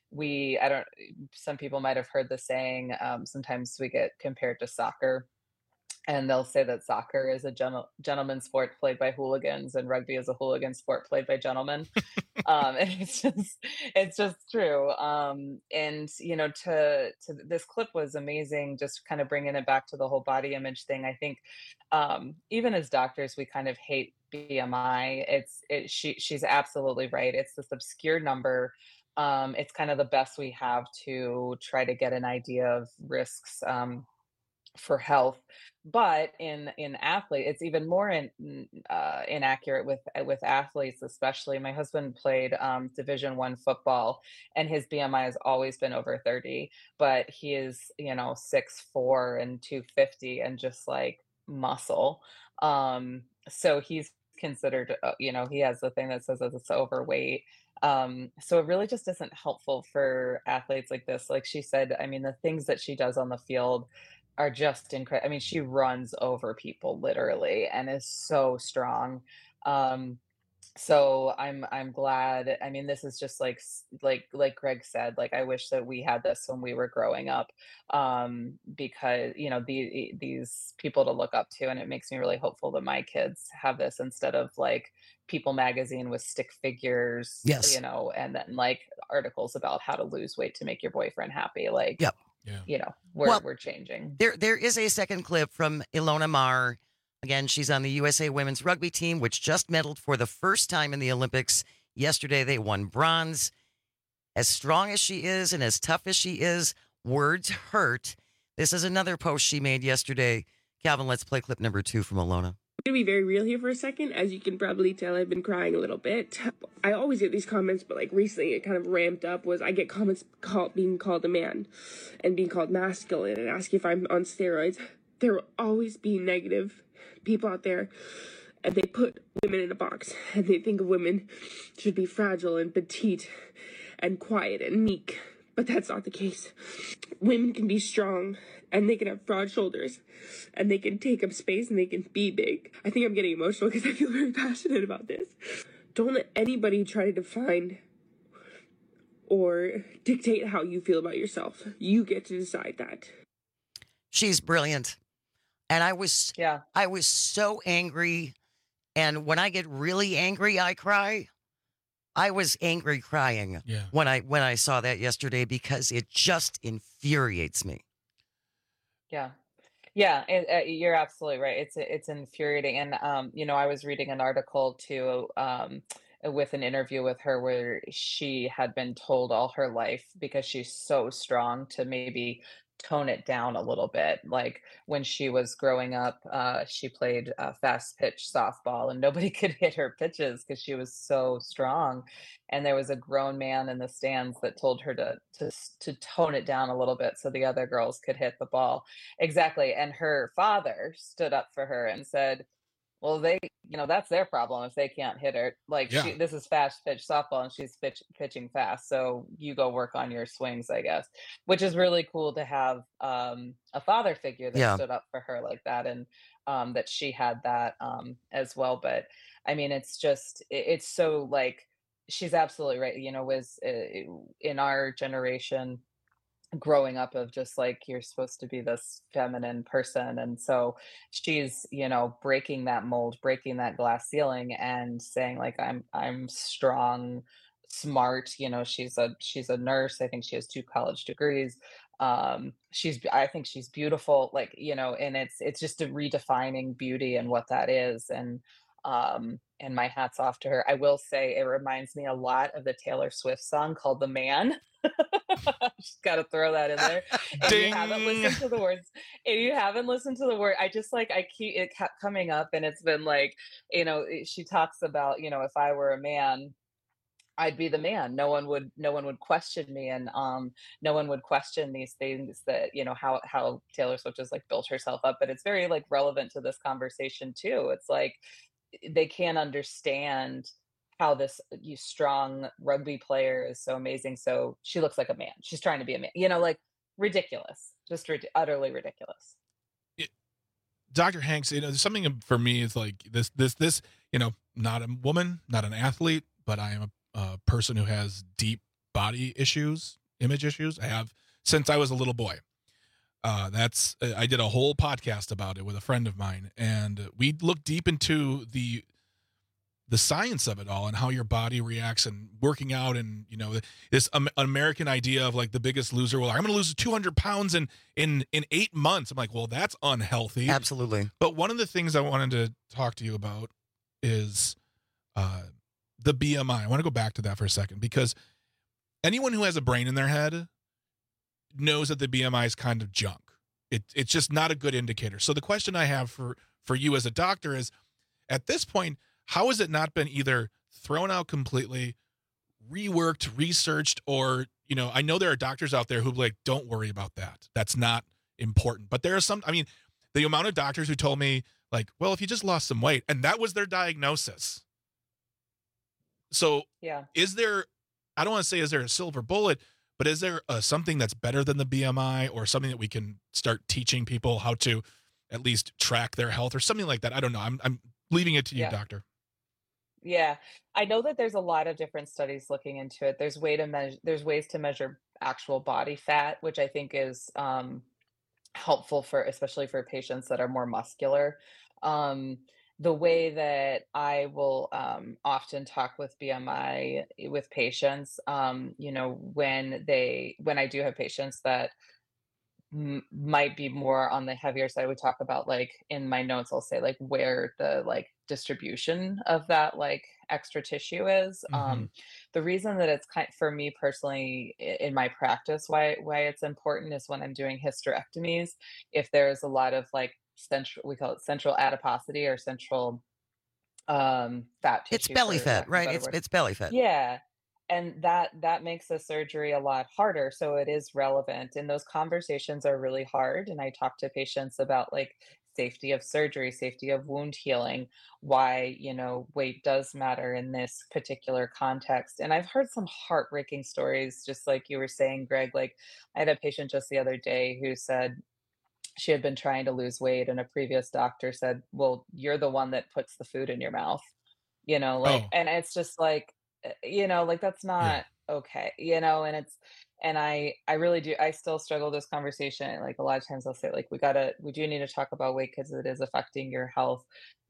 we, I don't, some people might have heard the saying, um, sometimes we get compared to soccer. And they'll say that soccer is a gentle, gentleman's sport played by hooligans, and rugby is a hooligan sport played by gentlemen. um, and it's just, it's just true. Um, and you know, to to this clip was amazing. Just kind of bringing it back to the whole body image thing. I think um, even as doctors, we kind of hate B M I. It's it. She she's absolutely right. It's this obscure number. Um, it's kind of the best we have to try to get an idea of risks. Um, for health, but in in athlete it's even more in, uh, inaccurate with with athletes, especially. My husband played um, division one football, and his B M I has always been over thirty, but he is, you know, six four and two fifty and just like muscle. Um, so he's considered, uh, you know, he has the thing that says that it's overweight. Um, so it really just isn't helpful for athletes like this. Like she said, I mean, the things that she does on the field are just incredible. I mean, she runs over people literally and is so strong. Um, so I'm I'm glad. I mean, this is just like like like Greg said. Like I wish that we had this when we were growing up, um, because you know the, these people to look up to, and it makes me really hopeful that my kids have this instead of like People magazine with stick figures. Yes. You know, and then like articles about how to lose weight to make your boyfriend happy. Like. Yep. Yeah. You know, we're Well, we're changing. There, there is a second clip from Ilona Maher. Again, she's on the U S A women's rugby team, which just medaled for the first time in the Olympics. Yesterday, they won bronze. As strong as she is and as tough as she is, words hurt. This is another post she made yesterday. Calvin, let's play clip number two from Ilona. I'm going to be very real here for a second. As you can probably tell, I've been crying a little bit. I always get these comments, but like recently it kind of ramped up. Was I get comments called being called a man and being called masculine and asking if I'm on steroids. There will always be negative people out there, and they put women in a box, and they think of women should be fragile and petite and quiet and meek. But that's not the case. Women can be strong, and they can have broad shoulders, and they can take up space, and they can be big. I think I'm getting emotional because I feel very passionate about this. Don't let anybody try to define or dictate how you feel about yourself. You get to decide that. She's brilliant. And I was, yeah. I was so angry. And when I get really angry, I cry. I was angry crying yeah. when I when I saw that yesterday because it just infuriates me. Yeah, yeah, it, uh, you're absolutely right. It's it's infuriating, and um, you know, I was reading an article too, um, with an interview with her where she had been told all her life because she's so strong to maybe tone it down a little bit. Like when she was growing up, uh, she played uh, fast pitch softball and nobody could hit her pitches because she was so strong. And there was a grown man in the stands that told her to, to, to tone it down a little bit so the other girls could hit the ball. Exactly. And her father stood up for her and said, well, they, you know, that's their problem if they can't hit her. Like, Yeah. she, this is fast pitch softball and she's pitch, pitching fast. So you go work on your swings, I guess, which is really cool to have um, a father figure that Yeah. stood up for her like that. And um, that she had that um, as well. But I mean, it's just, it, it's so like, she's absolutely right. You know, was uh, in our generation, growing up of just like you're supposed to be this feminine person, and so she's, you know, breaking that mold, breaking that glass ceiling and saying like i'm i'm strong, smart. You know, she's a she's a nurse. I think she has two college degrees. um she's I think she's beautiful, like, you know, and it's it's just a redefining beauty and what that is. And um and my hat's off to her. I will say it reminds me a lot of the Taylor Swift song called The Man. Just got to throw that in there. If you haven't listened to the words, if you haven't listened to the word, I just like, I keep, it kept coming up and it's been like, you know, she talks about, you know, if I were a man, I'd be the man. No one would, no one would question me. And um, no one would question these things that, you know, how, how Taylor Swift has like built herself up, but it's very like relevant to this conversation too. It's like, they can't understand how this you strong rugby player is so amazing. So she looks like a man. She's trying to be a man, you know, like ridiculous, just rid- utterly ridiculous. Doctor Hanks, you know, there's something for me is like this, this, this, you know, not a woman, not an athlete, but I am a, a person who has deep body issues, image issues. I have since I was a little boy. Uh, that's I did a whole podcast about it with a friend of mine, and we looked deep into the the science of it all and how your body reacts and working out, and you know this um, American idea of like the Biggest Loser. Well, I'm going to lose two hundred pounds in in in eight months. I'm like, well, that's unhealthy. Absolutely. But one of the things I wanted to talk to you about is uh, the B M I. I want to go back to that for a second, because anyone who has a brain in their head knows that the B M I is kind of junk. It, it's just not a good indicator. So the question I have for, for you as a doctor is, at this point, how has it not been either thrown out completely, reworked, researched, or, you know, I know there are doctors out there who like, don't worry about that. That's not important. But there are some, I mean, the amount of doctors who told me like, well, if you just lost some weight, and that was their diagnosis. So yeah, is there, I don't want to say, is there a silver bullet, but is there uh, something that's better than the B M I, or something that we can start teaching people how to at least track their health or something like that? I don't know. I'm, I'm leaving it to you, Yeah. doctor. Yeah, I know that there's a lot of different studies looking into it. There's way to measure. There's ways to measure actual body fat, which I think is um, helpful for, especially for patients that are more muscular. Um, the way that I will um, often talk with B M I with patients, um, you know, when they when I do have patients that m- might be more on the heavier side, we talk about, like, in my notes, I'll say like where the like distribution of that like extra tissue is. Mhm. Um, the reason that it's kind for me personally i- in my practice, why why it's important is when I'm doing hysterectomies, if there's a lot of like central, we call it central adiposity or central um fat tissue. It's belly for fat, lack of a right? better It's word. it's belly fat. Yeah. And that that makes the surgery a lot harder. So it is relevant. And those conversations are really hard. And I talk to patients about like safety of surgery, safety of wound healing, why, you know, weight does matter in this particular context. And I've heard some heartbreaking stories, just like you were saying, Greg. Like, I had a patient just the other day who said she had been trying to lose weight, and a previous doctor said, well, you're the one that puts the food in your mouth, you know, like, Oh. and it's just like, uh, you know, like that's not okay, you know, and it's, and I, I really do, I still struggle with this conversation. Like, a lot of times I'll say like, we gotta, we do need to talk about weight because it is affecting your health,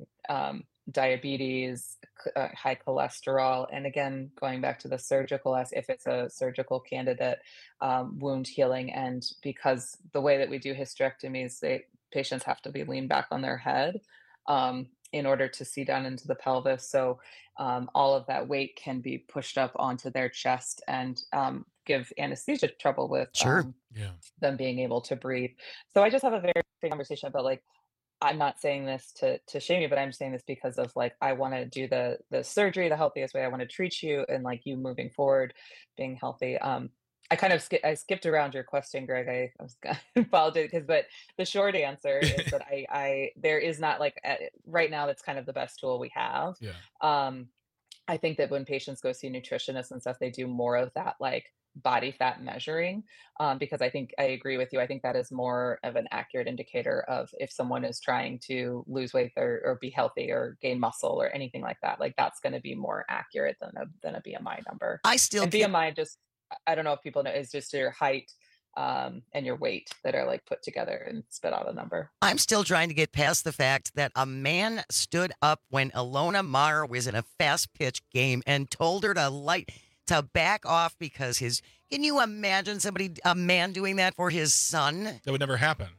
um, diabetes, c- uh, high cholesterol. And again, going back to the surgical, as if it's a surgical candidate, um, wound healing. And because the way that we do hysterectomies, they, patients have to be leaned back on their head, um, in order to see down into the pelvis. So um, all of that weight can be pushed up onto their chest and um, give anesthesia trouble with Sure. um, Yeah. them being able to breathe. So I just have a very big conversation about like, I'm not saying this to to shame you, but I'm saying this because of like, I want to do the the surgery the healthiest way. I want to treat you, and like you moving forward, being healthy. Um, I kind of sk- I skipped around your question, Greg. I, I was gonna apologize because, but the short answer is that I I there is not like uh right now that's kind of the best tool we have. Yeah. Um, I think that when patients go see nutritionists and stuff, they do more of that like body fat measuring, um, because I think I agree with you. I think that is more of an accurate indicator of if someone is trying to lose weight or, or be healthy or gain muscle or anything like that. Like, that's going to be more accurate than a than a B M I number. I still and can't- B M I just, I don't know if people know, is just your height um, and your weight that are like put together and spit out a number. I'm still trying to get past the fact that a man stood up when Ilona Maher was in a fast pitch game and told her to light to back off because his. Can you imagine somebody, a man, doing that for his son? That would never happen.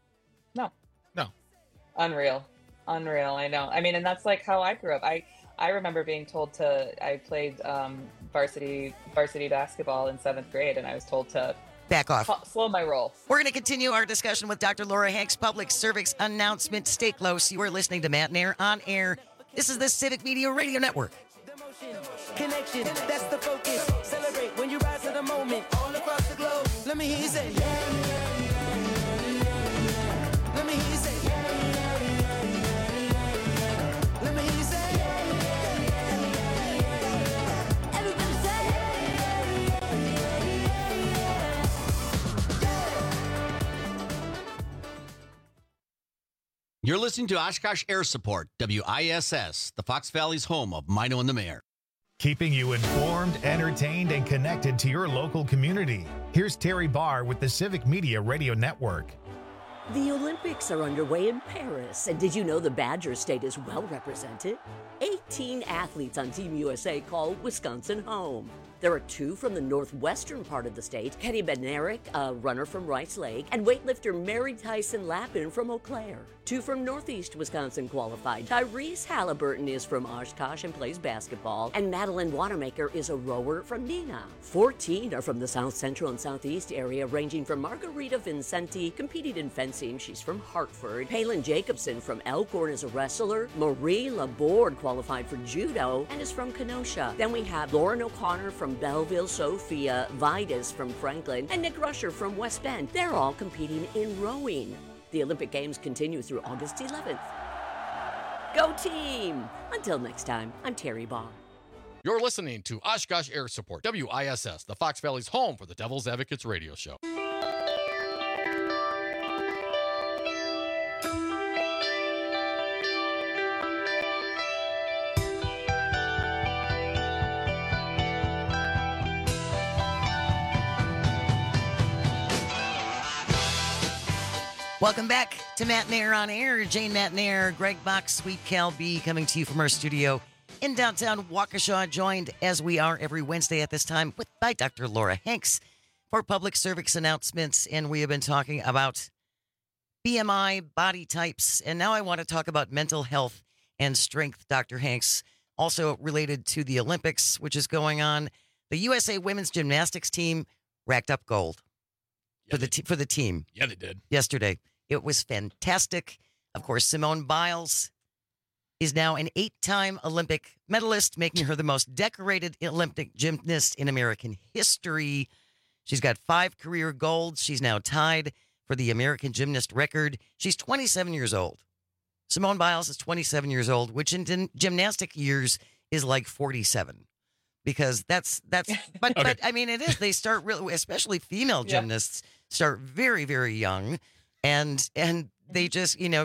No. No. Unreal. Unreal. I know. I mean, and that's like how I grew up. I, I remember being told to, I played um, varsity varsity basketball in seventh grade, and I was told to Back off. pa- slow my roll. We're going to continue our discussion with Doctor Laura Hanks. Public service announcement. Stay close. You are listening to Matt Nair on air. This is the Civic Media Radio Network. Connection, that's the focus. Celebrate when you rise to the moment. All across the globe. Let me hear you say, yeah, yeah, yeah, yeah, yeah. Let me hear you say, yeah, yeah, yeah, yeah, yeah. Let me hear you say, yeah, yeah, yeah, yeah, yeah. Everybody say, yeah, yeah, yeah, yeah, yeah. You're listening to Oshkosh Air Support, W I S S, the Fox Valley's home of Mino and the Mayor. keeping you informed, entertained, and connected to your local community. Here's Terry Barr with the Civic Media Radio Network. The Olympics are underway in Paris, and did you know the Badger State is well represented? eighteen athletes on Team U S A call Wisconsin home. There are two from the northwestern part of the state, Kenny Bednarik, a runner from Rice Lake, and weightlifter Mary Tyson Lappin from Eau Claire. Two from northeast Wisconsin qualified. Tyrese Halliburton is from Oshkosh and plays basketball, and Madeline Wanamaker is a rower from Neenah. fourteen are from the south central and southeast area, ranging from Margarita Vincenti, competed in fencing, she's from Hartford. Palin Jacobson from Elkhorn is a wrestler. Marie Laborde qualified for judo and is from Kenosha. Then we have Lauren O'Connor from Belleville, Sophia Vidas from Franklin, and Nick Rusher from West Bend. They're all competing in rowing. The Olympic Games continue through August eleventh. Go team! Until next time, I'm Terry Baugh. You're listening to Oshkosh Air Support, W I S S, the Fox Valley's home for the Devil's Advocates radio show. Welcome back to Matt Nair on Air. Jane Matt Nair, Greg Bach, Sweet Cal B coming to you from our studio in downtown Waukesha, joined as we are every Wednesday at this time with by Doctor Laura Hanks for public service announcements. And we have been talking about B M I, body types, and now I want to talk about mental health and strength, Doctor Hanks, also related to the Olympics, which is going on. The U S A women's gymnastics team racked up gold yeah, for the te- for the team. Yeah, they did. Yesterday. It was fantastic. Of course, Simone Biles is now an eight-time Olympic medalist, making her the most decorated Olympic gymnast in American history. She's got five career golds. She's now tied for the American gymnast record. She's twenty-seven years old. Simone Biles is twenty-seven years old, which in gymnastic years is like forty-seven. Because that's, that's, but, okay. but I mean, it is. They start really, especially female gymnasts, yeah. start very, very young. And and they just, you know,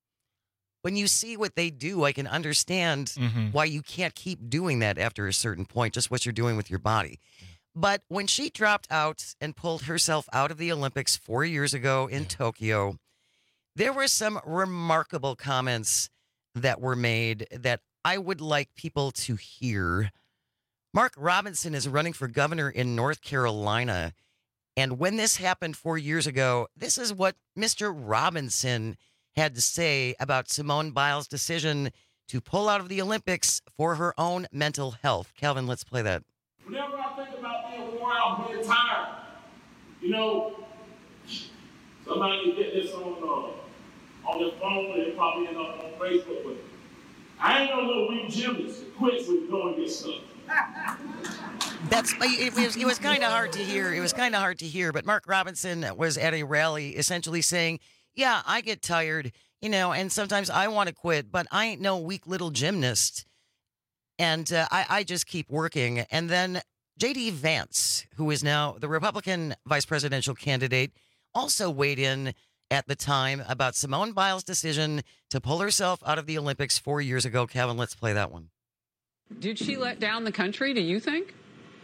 when you see what they do, I can understand mm-hmm. why you can't keep doing that after a certain point, just what you're doing with your body. But when she dropped out and pulled herself out of the Olympics four years ago in yeah. Tokyo, there were some remarkable comments that were made that I would like people to hear. Mark Robinson is running for governor in North Carolina. And when this happened four years ago, this is what Mister Robinson had to say about Simone Biles' decision to pull out of the Olympics for her own mental health. Calvin, let's play that. Whenever I think about being worn out, being tired, you know, somebody can get this on uh, on their phone and probably end up on Facebook with it. I ain't no little weak gymnast that quits when you go and get stuff. That's it was, it was kind of hard to hear. It was kind of hard to hear, but Mark Robinson was at a rally essentially saying, yeah, I get tired, you know, and sometimes I want to quit, but I ain't no weak little gymnast. And uh, I, I just keep working. And then J D Vance, who is now the Republican vice presidential candidate, also weighed in at the time about Simone Biles' decision to pull herself out of the Olympics four years ago. Calvin, let's play that one. Did she let down the country, do you think?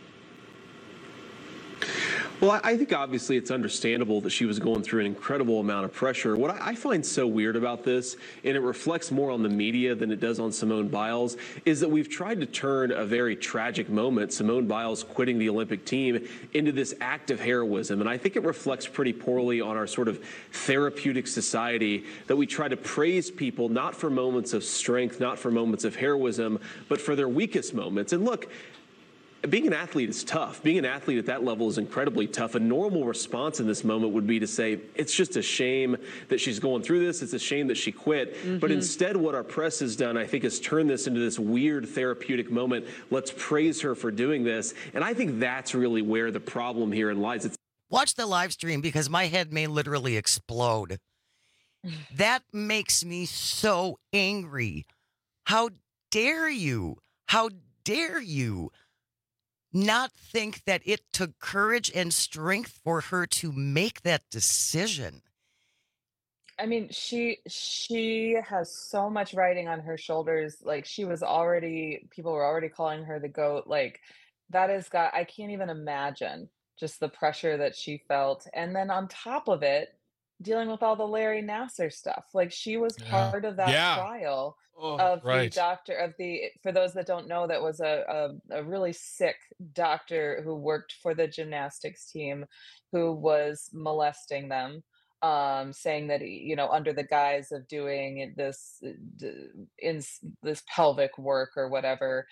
Well, I think obviously it's understandable that she was going through an incredible amount of pressure. What I find so weird about this, and it reflects more on the media than it does on Simone Biles, is that we've tried to turn a very tragic moment, Simone Biles quitting the Olympic team, into this act of heroism. And I think it reflects pretty poorly on our sort of therapeutic society that we try to praise people not for moments of strength, not for moments of heroism, but for their weakest moments. And look, being an athlete is tough. Being an athlete at that level is incredibly tough. A normal response in this moment would be to say, it's just a shame that she's going through this. It's a shame that she quit. Mm-hmm. But instead, what our press has done, I think, is turn this into this weird therapeutic moment. Let's praise her for doing this. And I think that's really where the problem here lies. It's- Watch the live stream because my head may literally explode. That makes me so angry. How dare you? How dare you? Not think that it took courage and strength for her to make that decision. I mean, she she has so much riding on her shoulders. Like she was already, people were already calling her the GOAT. Like that has got, I can't even imagine just the pressure that she felt. And then on top of it, dealing with all the Larry Nassar stuff. Like she was Yeah. part of that Yeah. trial Oh, of right. the doctor of the, for those that don't know, that was a, a a really sick doctor who worked for the gymnastics team who was molesting them, um saying that he, you know, under the guise of doing this uh, d- in s- this pelvic work or whatever.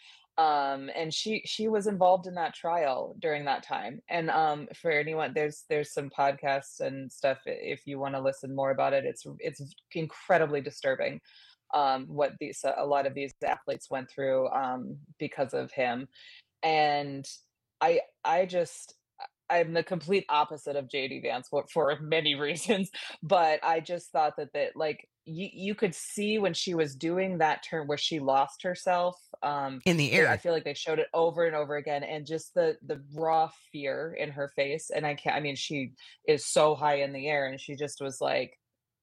Um and she she was involved in that trial during that time. And um for anyone, there's there's some podcasts and stuff i- if you want to listen more about it. It's it's incredibly disturbing, um what these a lot of these athletes went through um because of him. And I I just I'm the complete opposite of J D Vance for, for many reasons, but I just thought that that like you you could see when she was doing that turn where she lost herself, um In the they- I air. feel like they showed it over and over again, and just the the raw fear in her face. And I can't, I mean, she is so high in the air, and she just was like,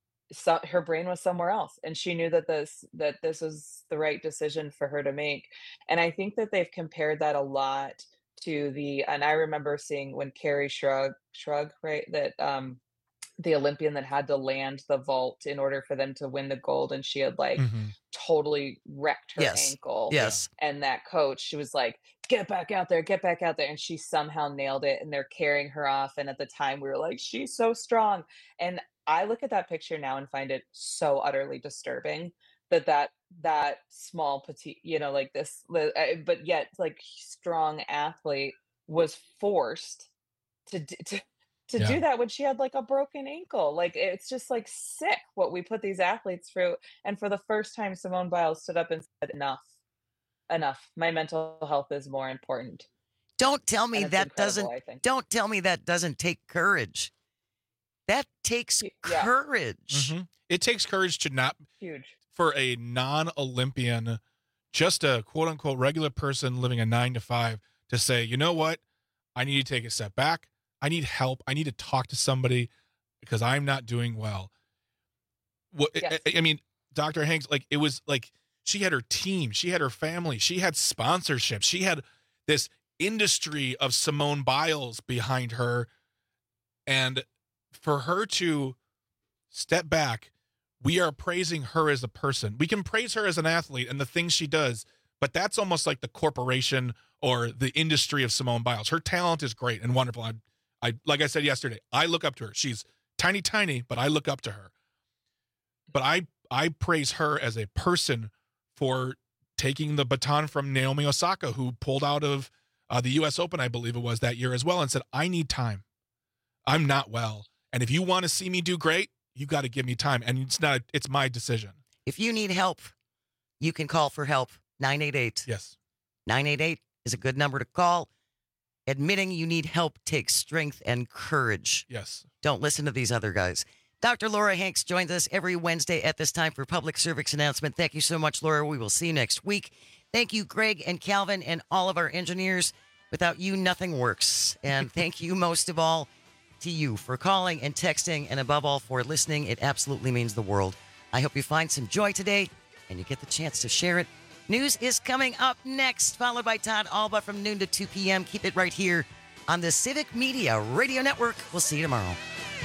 so her brain was somewhere else, and she knew that this that this was the right decision for her to make. And I think that they've compared that a lot to the, and I remember seeing when Carrie Shrug Shrug, right, that um the Olympian that had to land the vault in order for them to win the gold, and she had like Mhm. totally wrecked her Yes. ankle. Yes. And that coach, she was like, get back out there, get back out there. And she somehow nailed it, and they're carrying her off. And at the time we were like, she's so strong. And I look at that picture now and find it so utterly disturbing that that that small petite, you know, like this li- uh, but yet like strong athlete was forced to d- to to Yeah. do that when she had like a broken ankle. Like it's just like sick what we put these athletes through. And for the first time, Simone Biles stood up and said, enough, enough. My mental health is more important. Don't tell me And it's that incredible, doesn't I think. don't tell me that doesn't take courage. That takes yeah. courage. Mhm. It takes courage to not, Huge. for a non-Olympian, just a quote unquote regular person living a nine to five, to say, you know what? I need to take a step back. I need help. I need to talk to somebody because I'm not doing well. What Yes. I, I mean, Doctor Hanks, like it was like she had her team, she had her family, she had sponsorship, she had this industry of Simone Biles behind her. And for her to step back, we are praising her as a person. We can praise her as an athlete and the things she does, but that's almost like the corporation or the industry of Simone Biles. Her talent is great and wonderful. I, I like I said yesterday, I look up to her. She's tiny, tiny, but I look up to her. But I I praise her as a person for taking the baton from Naomi Osaka, who pulled out of uh, the U S Open, I believe it was that year as well, and said, I need time. I'm not well. And if you want to see me do great, you got to give me time. And it's not, it's my decision. If you need help, you can call for help. nine eight eight. Yes. nine eight eight is a good number to call. Admitting you need help takes strength and courage. Yes. Don't listen to these other guys. Doctor Laura Hanks joins us every Wednesday at this time for public service announcement. Thank you so much, Laura. We will see you next week. Thank you, Greg and Calvin and all of our engineers. Without you, nothing works. And thank you most of all to you for calling and texting, and above all for listening. It absolutely means the world. I hope you find some joy today and you get the chance to share it. News is coming up next, followed by Todd Alba from noon to two p.m. Keep it right here on the Civic Media Radio Network. We'll see you tomorrow.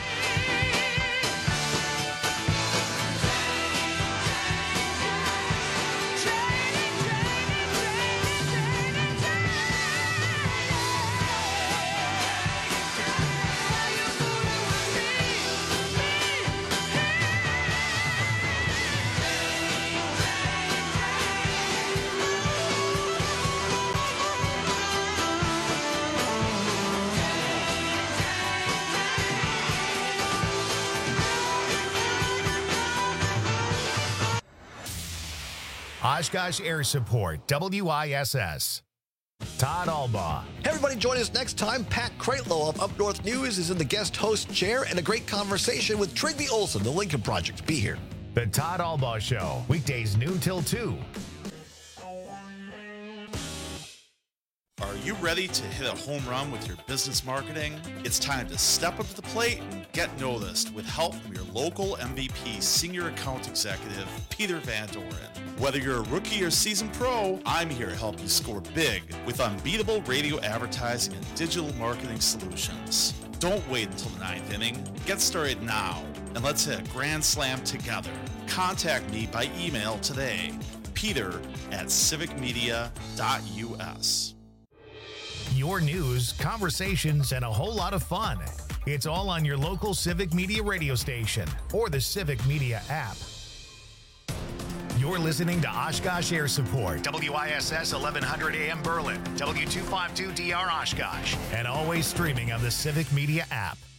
Oshkosh Air Support, W I S S. Todd Albaugh. Hey, everybody, join us next time. Pat Kreitlow of Up North News is in the guest host chair, and a great conversation with Trygve Olsen, the Lincoln Project. Be here. The Todd Albaugh Show, weekdays noon till two. Are you you ready to hit a home run with your business marketing? It's time to step up to the plate and get noticed with help from your local M V P Senior Account Executive, Peter Van Doren. Whether you're a rookie or seasoned pro, I'm here to help you score big with unbeatable radio advertising and digital marketing solutions. Don't wait until the ninth inning. Get started now, and let's hit a grand slam together. Contact me by email today, peter at civic media dot u s. Your news, conversations, and a whole lot of fun. It's all on your local Civic Media radio station or the Civic Media app. You're listening to Oshkosh Air Support, W I S S eleven hundred A M Berlin, W two fifty-two D R Oshkosh, and always streaming on the Civic Media app.